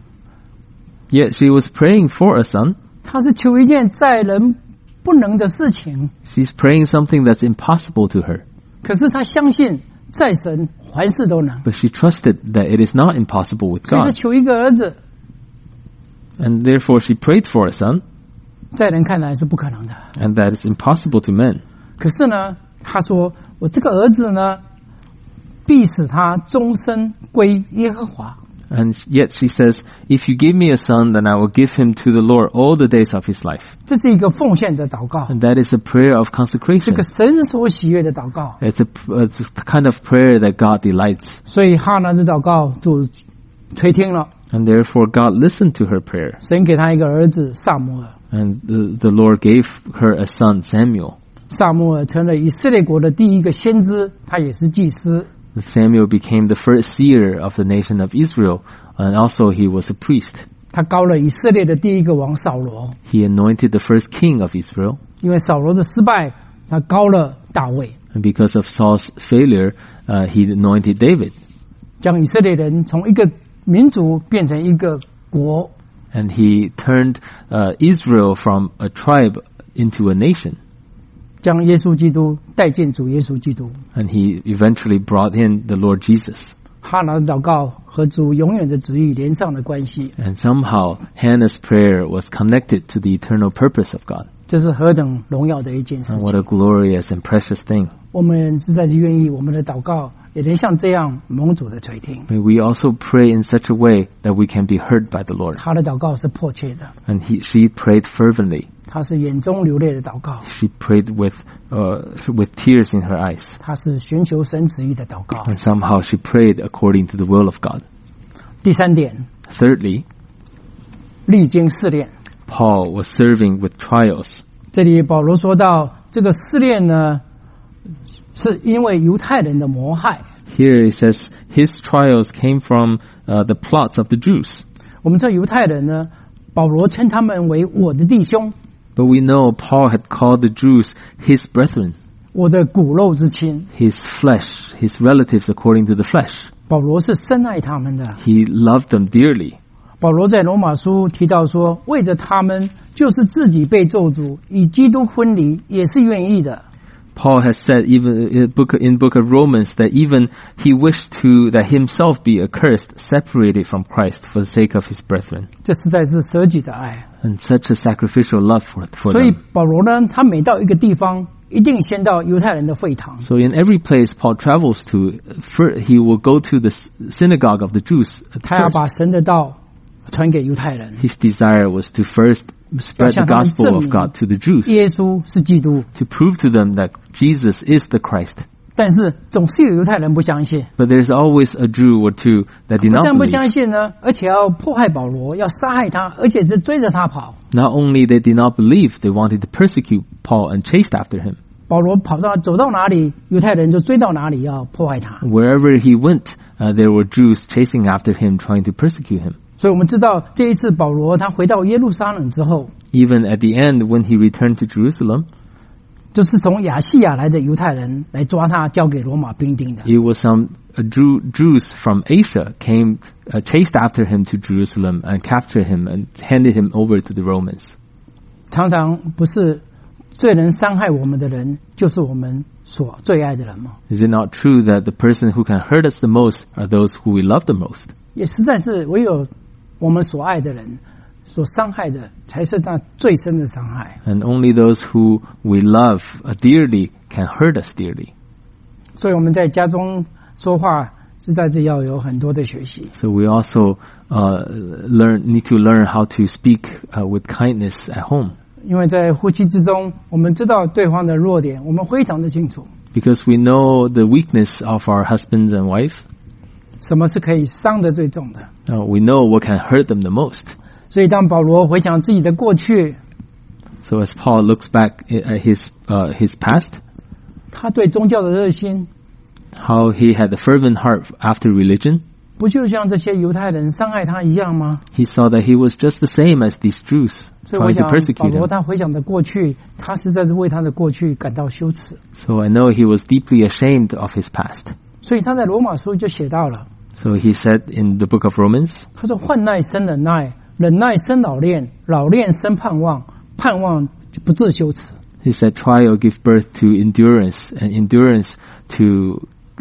Yet she was praying for a son. 她是求一件在人不能的事情。 She's praying something that's impossible to her. 可是她相信在神凡事都能， But she trusted that it is not impossible with 所以她 God. 求一个儿子， And therefore she prayed for a son, 在人看来是不可能的。 and that is impossible to men. 可是呢，她说我这个儿子呢，必使他终身归耶和华。 And yet she says, if you give me a son, then I will give him to the Lord all the days of his life. 这是一个奉献的祷告， And that is a prayer of 这 consecration. 个神所喜悦的祷告。 It's the kind of prayer that God delights. 所以哈拿的祷告就垂听了， And therefore God listened to her prayer. 神给他一个儿子撒母耳， And the Lord gave her a son, Samuel. 撒母耳成了以色列国的第一个先知，他也是祭司。 Samuel became the first seer of the nation of Israel, and also he was a priest. 他膏了以色列的第一个王扫罗， He anointed the first king of Israel. 因为扫罗的失败，他膏了大卫， And because of Saul's failure, he anointed David. 将以色列人从一个民族变成一个国。 And he turned Israel from a tribe into a nation. 将耶稣基督带进主耶稣基督。 And he eventually brought in the Lord Jesus. 哈拿的祷告和主永远的旨意连上了关系， And somehow Hannah's prayer was connected to the eternal purpose of God. 这是何等荣耀的一件事 And 情！ what a glorious and precious thing. 我们实在是愿意我们的祷告也能像这样蒙主的垂听。 May we also pray in such a way that we can be heard by the Lord. 他的祷告是迫切的， And she prayed fervently. 他是眼中流泪的祷告， She prayed with tears in her eyes. 他是寻求神旨意的祷告。 And somehow she prayed according to the will of God. 第三点， Thirdly, 历经试炼。 Paul was serving with trials. 这里保罗说到，这个试炼呢，是因为犹太人的谋害。 Here it says his trials came from the plots of the Jews. 我们知道犹太人呢，保罗称他们为我的弟兄， But we know Paul had called the Jews his brethren, 我的骨肉之亲。 his flesh, his relatives according to the flesh. 保罗是深爱他们的。 He loved them dearly. 保罗在罗马书提到说，为着他们，就是自己被咒诅，与基督分离，也是愿意的。 Paul has said even in book of Romans that even he wished that himself be accursed, separated from Christ for the sake of his brethren. 这实在是舍己的爱。 And such a sacrificial love for 所以 them. 保罗呢，他每到一个地方，一定先到犹太人的会堂， So in every place Paul travels to, he will go to the synagogue of the Jews 他要 first. 把神的道传给犹太人。 His desire was to first spread the gospel of God to the Jews, 耶稣是基督， to prove to them that Jesus is the Christ. 但是总是有犹太人不相信， But there's always a Jew or two that did 不 not 但不相 believe. 信呢，而且要迫害保罗，要杀害他，而且是追着他跑。 Not only they did not believe, they wanted to persecute Paul and chased after him. 保罗走到哪里，犹太人就追到哪里，要迫害他。 Wherever he went, there were Jews chasing after him, trying to persecute him. 所以我们知道，这一次保罗他回到耶路撒冷之后， Even at the end, when he returned to Jerusalem, 就是从亚细亚来的犹太人来抓他，交给罗马兵丁的。 it was some Jews from Asia came, chased after him to Jerusalem and captured him and handed him over to the Romans. 常常不是最能伤害我们的人，就是我们所最爱的人吗？ Is it not true that the person who can hurt us the most are those who we love the most? 也实在是唯有我们所爱的人所伤害的，才是那最深的伤害。 And only those who we love dearly can hurt us dearly. 所以我们在家中说话，实在是要有很多的学习。 So we also need to learn how to speak with kindness at home. 因为在夫妻之中，我们知道对方的弱点，我们非常的清楚。 Because we know the weakness of our husbands and wife. 什么是可以伤得最重的。 We know what can hurt them the most. 所以当保罗回想自己的过去， So as Paul looks back at his past, 他对宗教的热心， how he had a fervent heart after religion, 不就像这些犹太人伤害他一样吗？ he saw that he was just the same as these Jews 所以我 trying to 想，保 persecute 罗 him. 他回想的过去，他实在是为他的过去感到羞耻。 So I know he was deeply ashamed of his past. 所以他在罗马书就写到了， So he said in the book of Romans, 他说：“患难生忍耐，忍耐生老练，老练生盼望，盼望不致羞耻。” he said, trial give birth to endurance, and endurance to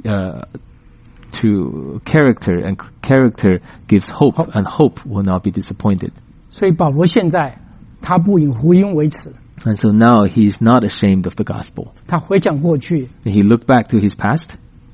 character, and character gives hope, and hope will not be disappointed. 所以保罗现在他不以福音为耻， And so now he is not ashamed of the gospel. 他回想过去， And he looked back to his past,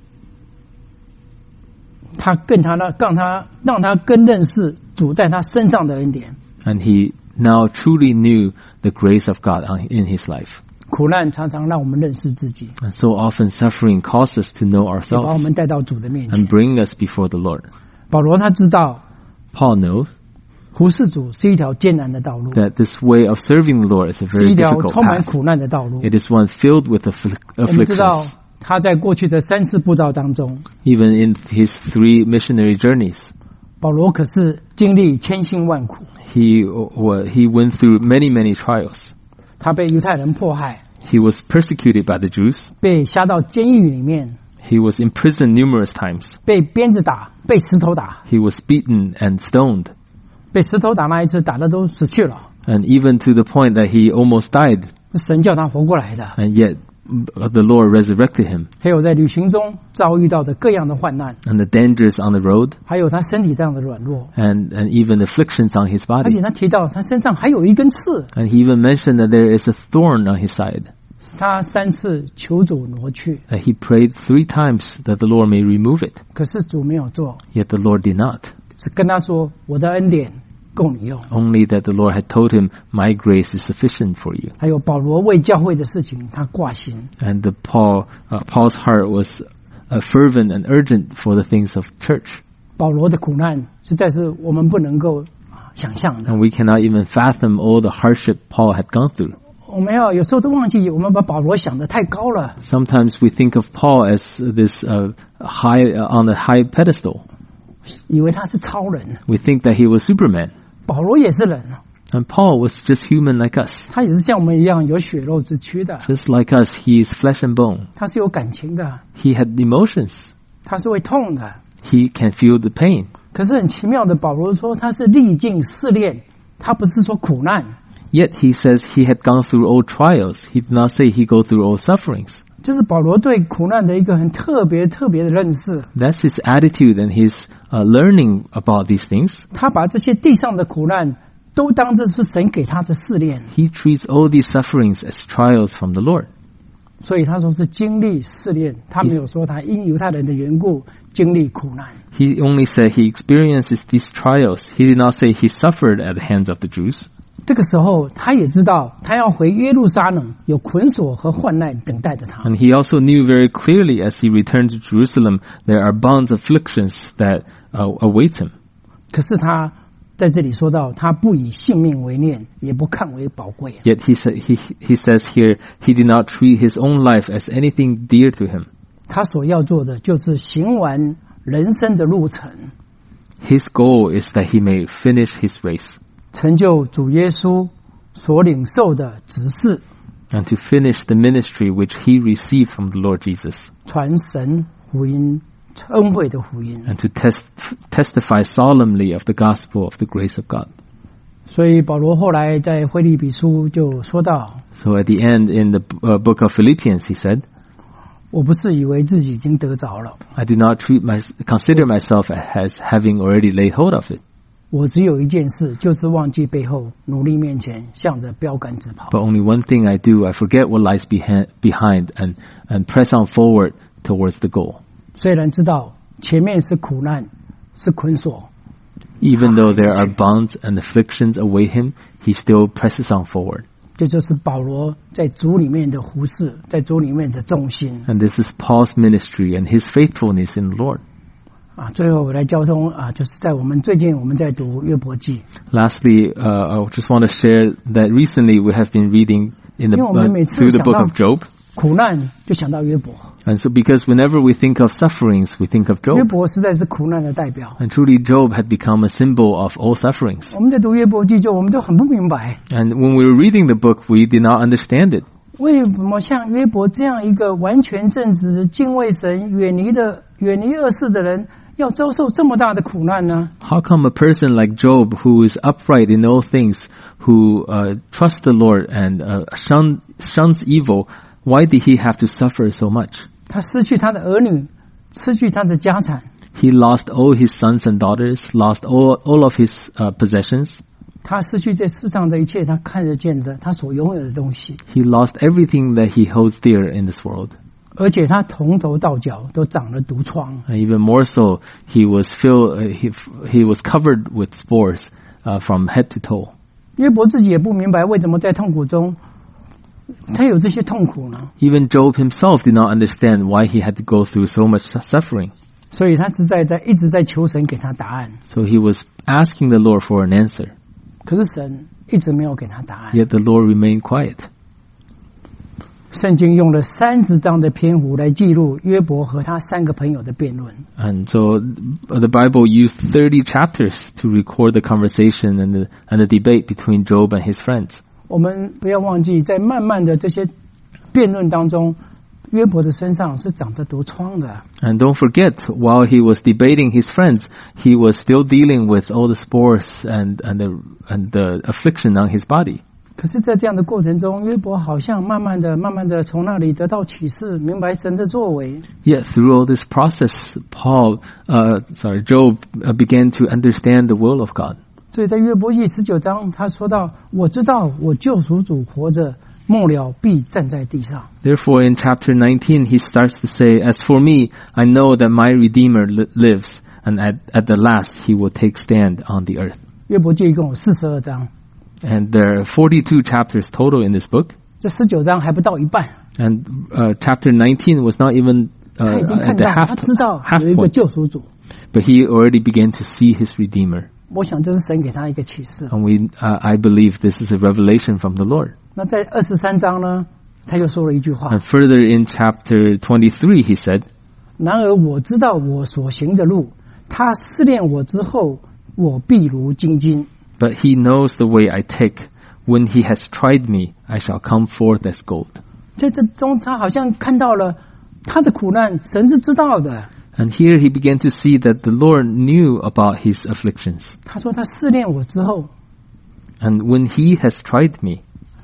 他让他更认识主在他身上的恩典。 and he now truly knew the grace of God in his life. 苦难常常让我们认识自己， And so often suffering calls us to know 也把我 ourselves 们带到主的面前 and。bring us before the Lord. 保罗他知道 Paul knows 服侍主是一条艰难的道路， that this way of serving the Lord is a 是 very 一条 difficult 充满 path. 苦难的道路。 It is one filled with 我们知道 afflictions. 他在过去的3次布道当中， Even in his 3 missionary journeys, 保罗可是经历千辛万苦。 he went through many trials. 他被犹太人迫害， He was persecuted by the Jews. 被下到监狱里面， He was imprisoned numerous times. 被鞭子打，被石头打， He was beaten and stoned. 被石头打那一次打的都死去了， And even to the point that he almost died. 神叫他活过来的。 And yet the Lord resurrected him. 还有在旅行中遭遇到的各样的患难， And the dangers on the road, 还有他身体这样的软弱， and even afflictions on his 而且 body. 他提到他身上还有一根刺， And he even mentioned that there is a thorn on his side. 他3次求主挪去， That he prayed 3 times that the Lord may remove it. 可是主没有做， Yet the Lord did not. 只跟他说我的恩典够你用。 Only that the Lord had told him, my grace is sufficient for you. 还有保罗为教会的事情他挂心， And Paul's heart was fervent and urgent for the things of church. 保罗的苦难实在是我们不能够想象的。 And we cannot even fathom all the hardship Paul had gone through. 我们有时候都忘记，我们把保罗想得太高了。 Sometimes we think of Paul as this on a high pedestal. 以为他是超人， We think that he was Superman. 保罗也是人， And Paul was just human like us. 他也是像我们一样有血肉之躯的， Just like us, he is flesh and bone. 他是有感情的， He had emotions. 他是会痛的。 He can feel the pain. 可是很奇妙的，保罗说他是历尽试炼，他不是说苦难， Yet he says he had gone through all trials. He did not say he go through all sufferings. 这是保罗对苦难的一个很特别的认识。 That's his attitude and his learning about these things. 他把这些地上的苦难都当作是神给他的试炼， He treats all these sufferings as trials from the Lord. 所以他说是经历试炼，他没有说他因犹太人的缘故经历苦难。 He only said he experiences these trials. He did not say he suffered at the hands of the Jews. 这个时候他也知道他要回耶路撒冷，有捆锁和患难等待着他。 And he also knew very clearly as he returned to Jerusalem, there are bonds, afflictions that await him. 可是他在这里说到，他不以性命为念，也不看为宝贵。 Yet he says here, he did not treat his own life as anything dear to him. 他所要做的就是行完人生的路程， His goal is that he may finish his race 成就主耶稣所领受的指示， and to finish the ministry which he received from the Lord Jesus 传神福音、恩惠的福音。 and to testify solemnly of the gospel of the grace of God. 所以保罗后来在腓立比书就说到， So at the end in the book of Philippians, he said, 我不是以为自己已经得着了， I do not consider myself as having already laid hold of it, 我只有一件事，就是忘记背后，努力面前，向着标杆直跑。 but only one thing I do, I forget what lies behind and press on forward towards the goal. 虽然知道前面是苦难，是捆锁， Even though there are bonds and afflictions await him, he still presses on forward. 这就是保罗在主里面的服事，在主里面的忠心。 And this is Paul's ministry and his faithfulness in the Lord. 最后我来交通就是在最近我们在读约伯记。 Lastly, I just want to share that recently we have been reading in through the book of Job. 苦难就想到约伯。 And so because whenever we think of sufferings, we think of 约 Job. 伯实在是苦难的代表。 And truly Job had become a symbol of all sufferings. 我们在读约伯记我们都很不明白， And when we were reading the book, we did not understand it. 为什么像约伯这样一个完全正直、敬畏神、远离恶事的人，要遭受这么大的苦难呢？ How come a person like Job, who is upright in all things, who trusts the Lord and shuns evil, why did he have to suffer so much? 他失去他的儿女，失去他的家产， He lost all his sons and daughters, lost all of his possessions. 他失去这世上的一切他看得见的，他所拥有的东西， He lost everything that he holds dear in this world. 而且他从头到脚都长了毒疮。 And even more so, he was he was covered with spores from head to toe. 约伯自己也不明白为什么在痛苦中他有这些痛苦呢？ Even Job himself did not understand why he had to go through so much suffering. 所以他一直在求神给他答案， So he was asking the Lord for an answer. 可是神一直没有给他答案。 Yet the Lord remained quiet. 圣经用了30章的篇幅来记录约伯和他3个朋友的辩论。 And so the Bible used 30 chapters to record the conversation and the debate between Job and his friends. 我们不要忘记，在慢慢的这些辩论当中，约伯的身上是长着毒疮的。 And don't forget, while he was debating his friends, he was still dealing with all the spores and the affliction on his body. 可是在这样的过程中，约伯好像慢慢的从那里得到启示，明白神的作为。 Yet through all this process, Job began to understand the will of God. 所以在约伯记19章，他说到：“我知道我救赎主活着，末了必站在地上。” Therefore, in chapter 19, he starts to say, "As for me, I know that my Redeemer lives, and at the last he will take stand on the earth." 约伯记一共有42章， And there are 42 chapters total in this book. 这19章还不到一半。 And chapter 19 was not even 他已经看 at the 到，他知道 half 有一个 point. 救赎主。 But he already began to see his Redeemer. 我想这是神给他一个启示。 And I believe this is a revelation from the Lord. 那在23章呢，他又说了一句话 And further in chapter 23, he said, 然而我知道我所行的路，他试炼我之后，我必如精金。 "But he knows the way I take. When he has tried me, I shall come forth as gold." 在这中，他好像看到了他的苦难，神是知道的。 And here he began to see that the Lord knew about his afflictions. 他说他试炼我之后， And when he has tried me,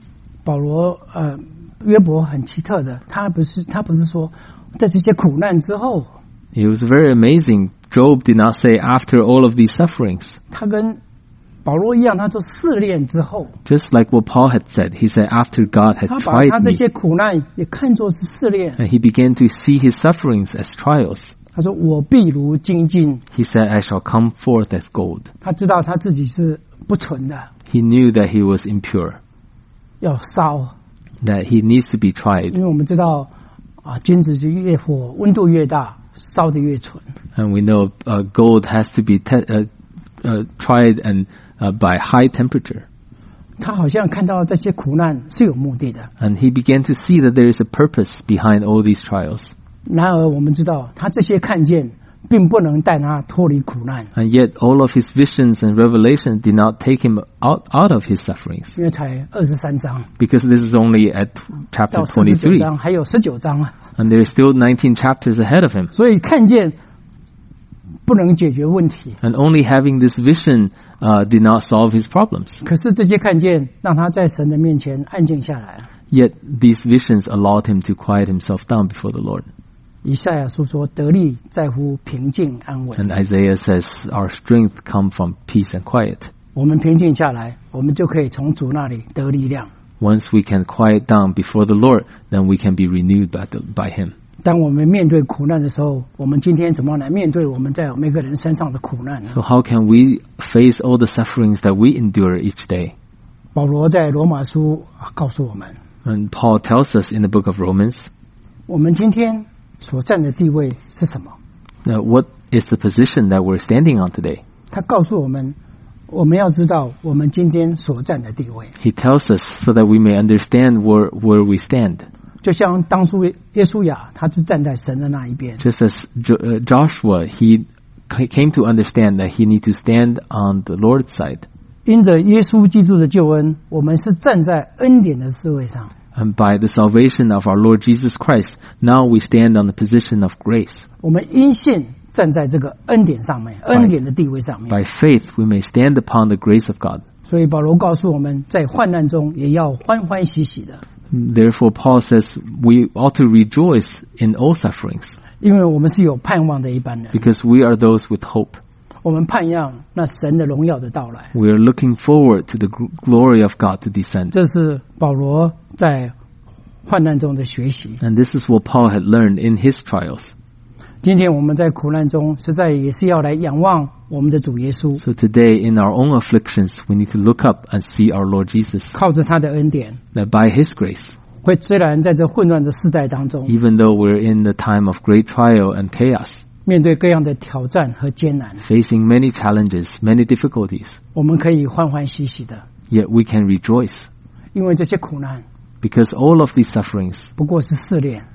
约伯很奇特的，他不是说在这些苦难之后， it was very amazing. Job did not say after all of these sufferings. 他跟保罗一样，他说试炼之后， Just like what Paul had said, he said after God had 他把 tried 他这 me, 些苦难也看作是试炼。 and he began to see his sufferings as trials. 他说我必如精金， He said, "I shall come forth as gold." 他知道他自己是不纯的， He knew that he was impure, 要烧。 that he needs to be tried. 因为我们知道金子就越火温度越大，烧得越纯。 And we know gold has to be tried and by high temperature. 他好像看到这些苦难是有目的的。 And he began to see that there is a purpose behind all these trials. 然而我们知道，他这些看见并不能带他脱离苦难， And yet all of his visions and revelations did not take him out of his sufferings. 因为才23章 Because this is only at chapter 到49 23. 章，还有19章啊。 And there is still 19 chapters ahead of him. 所以看见不能解决问题， And only having this vision did not solve his problems. 可是这些看见让他在神的面前安静下来。 Yet these visions allowed him to quiet himself down before the Lord. 以赛亚书说：“得力在乎平静安稳。” And Isaiah says, "Our strength comes from peace and quiet." 我们平静下来，我们就可以从主那里得力量。 Once we can quiet down before the Lord, then we can be renewed by Him. 当我们面对苦难的时候，我们今天怎么来面对我们在每个人身上的苦难呢？ So how can we face all the sufferings that we endure each day? 保罗在罗马书告诉我们， And Paul tells us in the book of Romans, 我们今天所站的地位是什么？ what is the position that we're standing on today? 他告诉我们，我们要知道我们今天所站的地位。 He tells us so that we may understand where we stand. 就像当初耶稣亚，他是站在神的那一边。 Just as Joshua, he came to understand that he need to stand on the Lord's side. 因着耶稣基督的救恩，我们是站在恩典的思位上。 And by the salvation of our Lord Jesus Christ, now we stand on the position of grace. 我们因信站在这个恩典上面，恩典的地位上面。 By faith, we may stand upon the grace of God. 所以保罗告诉我们，在患难中也要欢欢喜喜的， Therefore, Paul says we ought to rejoice in all sufferings, 因为我们是有盼望的一般人。 because we are those with hope. 我们盼望那神的荣耀的到来。 We are looking forward to the glory of God to descend. 这是保罗在患难中的学习。 And this is what Paul had learned in his trials. 今天我们在苦难中，实在也是要来仰望我们的主耶稣， So today, in our own afflictions, we need to look up and see our Lord Jesus. 靠着他的恩典， That by his grace, 会虽然在这混乱的世代当中， even though we're in the time of great trial and chaos, 面对各样的挑战和艰难， facing many challenges, many difficulties, 我们可以欢欢喜喜的， yet we can rejoice, 因为这些苦难 because all of these sufferings 不过是试炼，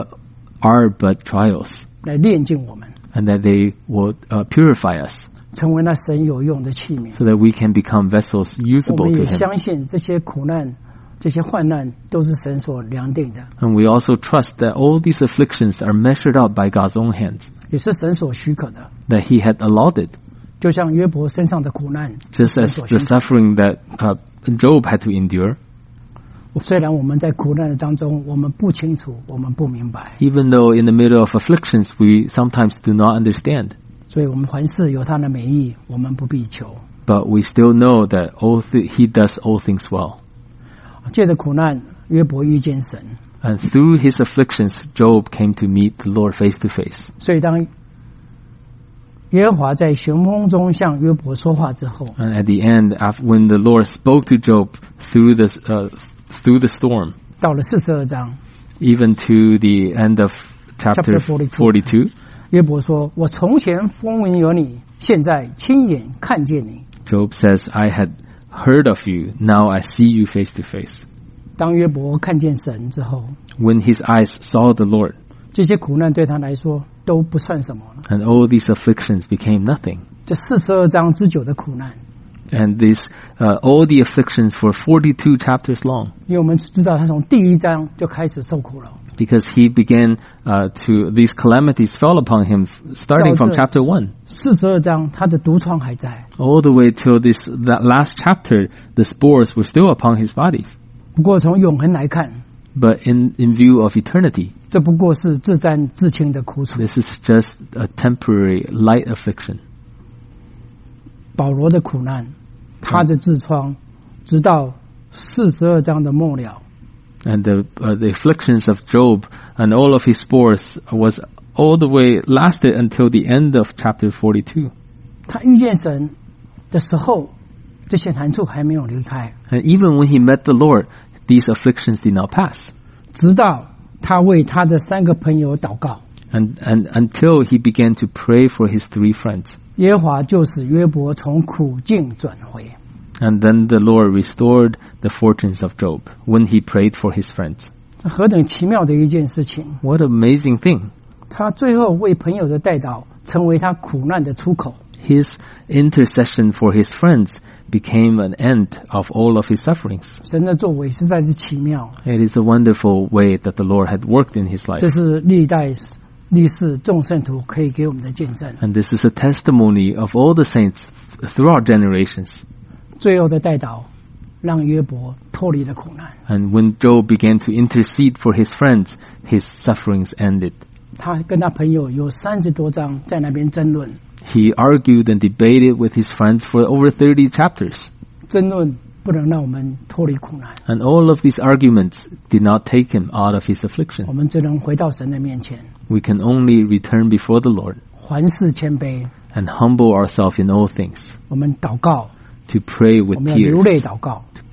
are but trials, 来炼净我们， and that they will purify us, 成为那神有用的器皿。 so that we can become vessels 我 usable 们 to 也 him. 相信这些苦难、这些患难都是神所量定的， And we also trust that all these afflictions are measured out by God's own hands, 也是神所许可的。 that he had allotted, 就像约伯身上的苦难， just 神 as 所 the 许可。 suffering that Job had to endure. 虽然我们在苦难的当中，我们不清楚，我们不明白， Even though in the middle of afflictions we sometimes do not understand, 所以我们凡事有他的美意，我们不必求。 but we still know that he does all things well. 借着苦难，约伯遇见神， And through his afflictions, Job came to meet the Lord face to face. 所以当耶和华在旋风中向约伯说话之后， And at the end, when the Lord spoke to Job through the storm, 到了42章， even to the end of chapter 42, 约伯说：“我从前风闻有你，现在亲眼看见你。” Job says, I had heard of you, now I see you face to face. 当约伯看见神之后， When his eyes saw the Lord, 这些苦难对他来说都不算什么了。 and all these afflictions became nothing. 这42章之久的苦难， And all the afflictions for 42 chapters long, 因为我们知道他从第1章就开始受苦了， because he began these calamities fell upon him starting from chapter 1. 42章他的毒疮还在， All the way till that last chapter, the spores were still upon his body. 不过从永恒来看， But in view of eternity, 这不过是自战自清的苦楚。 this is just a temporary light affliction. 保罗的苦难，他的痔疮，直到42章的末了， And the afflictions of Job and all of his spores was all the way lasted until the end of chapter 42. 他遇见神的时候，这些难处还没有离开， And even when he met the Lord, these afflictions did not pass. 直到他为他的3个朋友祷告， And until he began to pray for his 3 friends. 耶和华就使约伯从苦境转回。 And then the Lord restored the fortunes of Job when he prayed for his friends. 这何等奇妙的一件事情！ What an amazing thing. 他最后为朋友的代祷，成为他苦难的出口。 His intercession for his friends became an end of all of his sufferings. 神的作为实在是奇妙， It is a wonderful way that the Lord had worked in his 这 life. 是历代历世众圣徒可以给我们的见证。 And this is a testimony of all the saints throughout generations. 最后的代祷，让约伯脱离了苦难。 And when Job began to intercede for his friends, his sufferings ended. 他跟他朋友有30多章在那边争论， He argued and debated with his friends for over 30 chapters. 争论不能让我们脱离苦难， And all of these arguments did not take him out of his 我 affliction. 们只能回到神的面前， We can only return before the Lord 凡事谦卑， and humble ourselves in all things, 我们祷告， to pray 我 with 们要流 tears, 泪祷告， to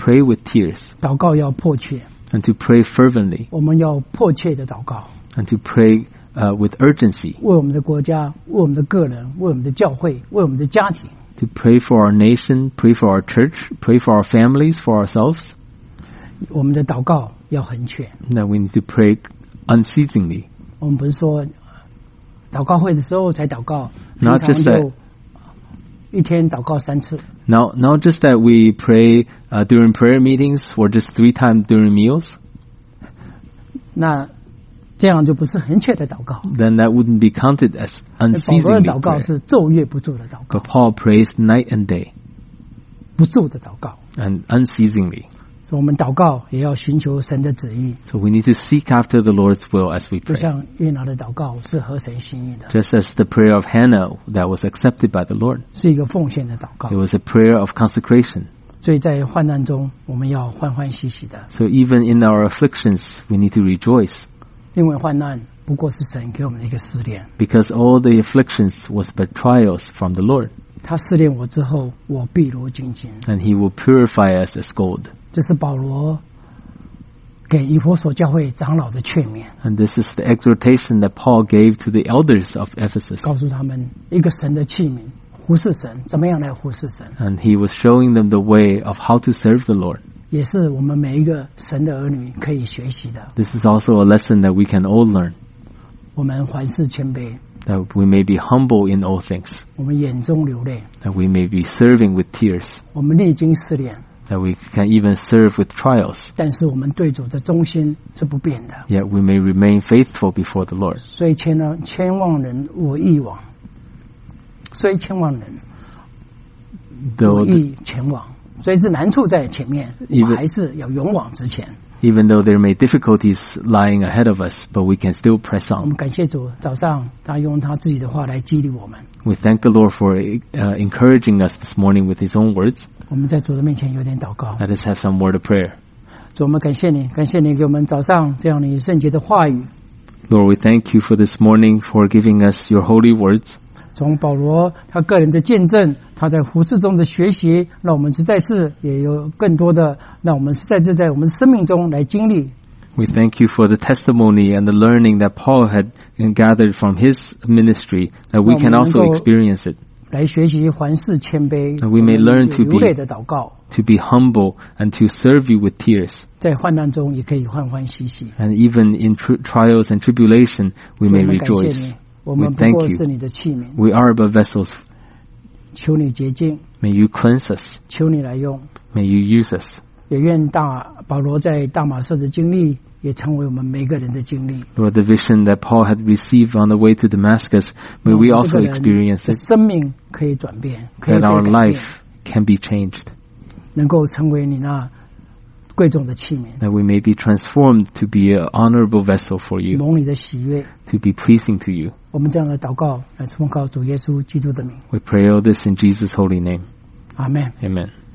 pray with tears, 祷告要迫切， and to pray fervently, 我们要迫切的祷告， and to pray with urgency, 为我们的国家，为我们的个人，为我们的教会，为我们的家庭。 to pray for our nation, pray for our church, pray for our families, for ourselves, 我们的祷告要恒切。 that we need to pray unceasingly. 我们不是说祷告会的时候才祷告， Not 平常 just 就 that. 一天祷告3次。 Now, not just that we pray during prayer meetings or just 3 times during meals, 那这样就不是恒切的祷告。 then that wouldn't be counted as 保罗的 unceasingly 祷告 prayer. 是昼夜不住的祷告 But，Paul prays night and day 不住的祷告。 and unceasingly. 所以我们祷告也要寻求神的旨意， So we need to seek after the Lord's will as we 就 pray. 像约拿的祷告是合神心意的， Just as the prayer of Hannah that was accepted by the Lord. 是一个奉献的祷告 It。was a prayer of consecration. 所以在患难中，我们要欢欢喜喜的， So even in our afflictions, we need to rejoice, 因为患难不过是神给我们的一个试炼。 because all the afflictions was but trials from the Lord, 他试炼我之后，我必如精金。 and He will purify us as gold. 这是保罗给以弗所教会长老的劝勉， And this is the exhortation that Paul gave to the elders of Ephesus. 告诉他们一个神的器皿服侍神，怎么样来服侍神， And he was showing them the way of how to serve the Lord. 也是我们每一个神的儿女可以学习的。 This is also a lesson that we can all learn, 我们凡事谦卑， that we may be humble in all things, 我们眼中流泪， that we may be serving with tears, 我们历经试炼， that we can even serve with trials, 但是我们对主的忠心是不变的。 yet we may remain faithful before the Lord. 所以千万人我亦往，虽千万人我 Though 亦前往。所以是难处在前面，我 Even- 还是要勇往直前。 even though there may difficulties lying ahead of us, but we can still press 我们 on. 感谢主，早上他用他自己的话来激励我们。 We thank the Lord for encouraging us this morning with His own words. 我们在主的面前有点祷告。 Let us have some word of prayer. 主，我们感谢你，感谢你给我们早上这样你圣洁的话语。 Lord, we thank you for this morning, for giving us your holy words. 从保罗他个人的见证，他在服事中的学习，让我们实在是也有更多的，让我们实在是在我们生命中来经历。 We thank you for the testimony and the learning that Paul had gathered from his ministry, that we can also experience it, 来学习凡事谦卑， that we may learn to 流泪 be 的祷告， to be humble and to serve you with tears. 在患难中也可以欢欢喜喜。 And even in trials and tribulation, we 主， may 我们感谢 rejoice. 你，我们 We 不 thank 过 you. 是你的器皿， We are but vessels. 求你洁净， May you cleanse us. 求你来用。 May you use us. 也愿保罗在大马色的经历，也成为我们每个人的经历。 Lord, the vision that Paul had received on the way to Damascus, may 让 we 我们这 also 个人 experience 的 it, 生命可以转变，可以 that 被 our 改变， life can be changed, 能够成为你那贵重的器皿， that we may be transformed to be an honorable vessel for you, 蒙你的喜悦。 to be pleasing to you. 我们这样的祷告，来奉靠主耶稣基督的名， We pray all this in Jesus' holy name. 阿门。 Amen.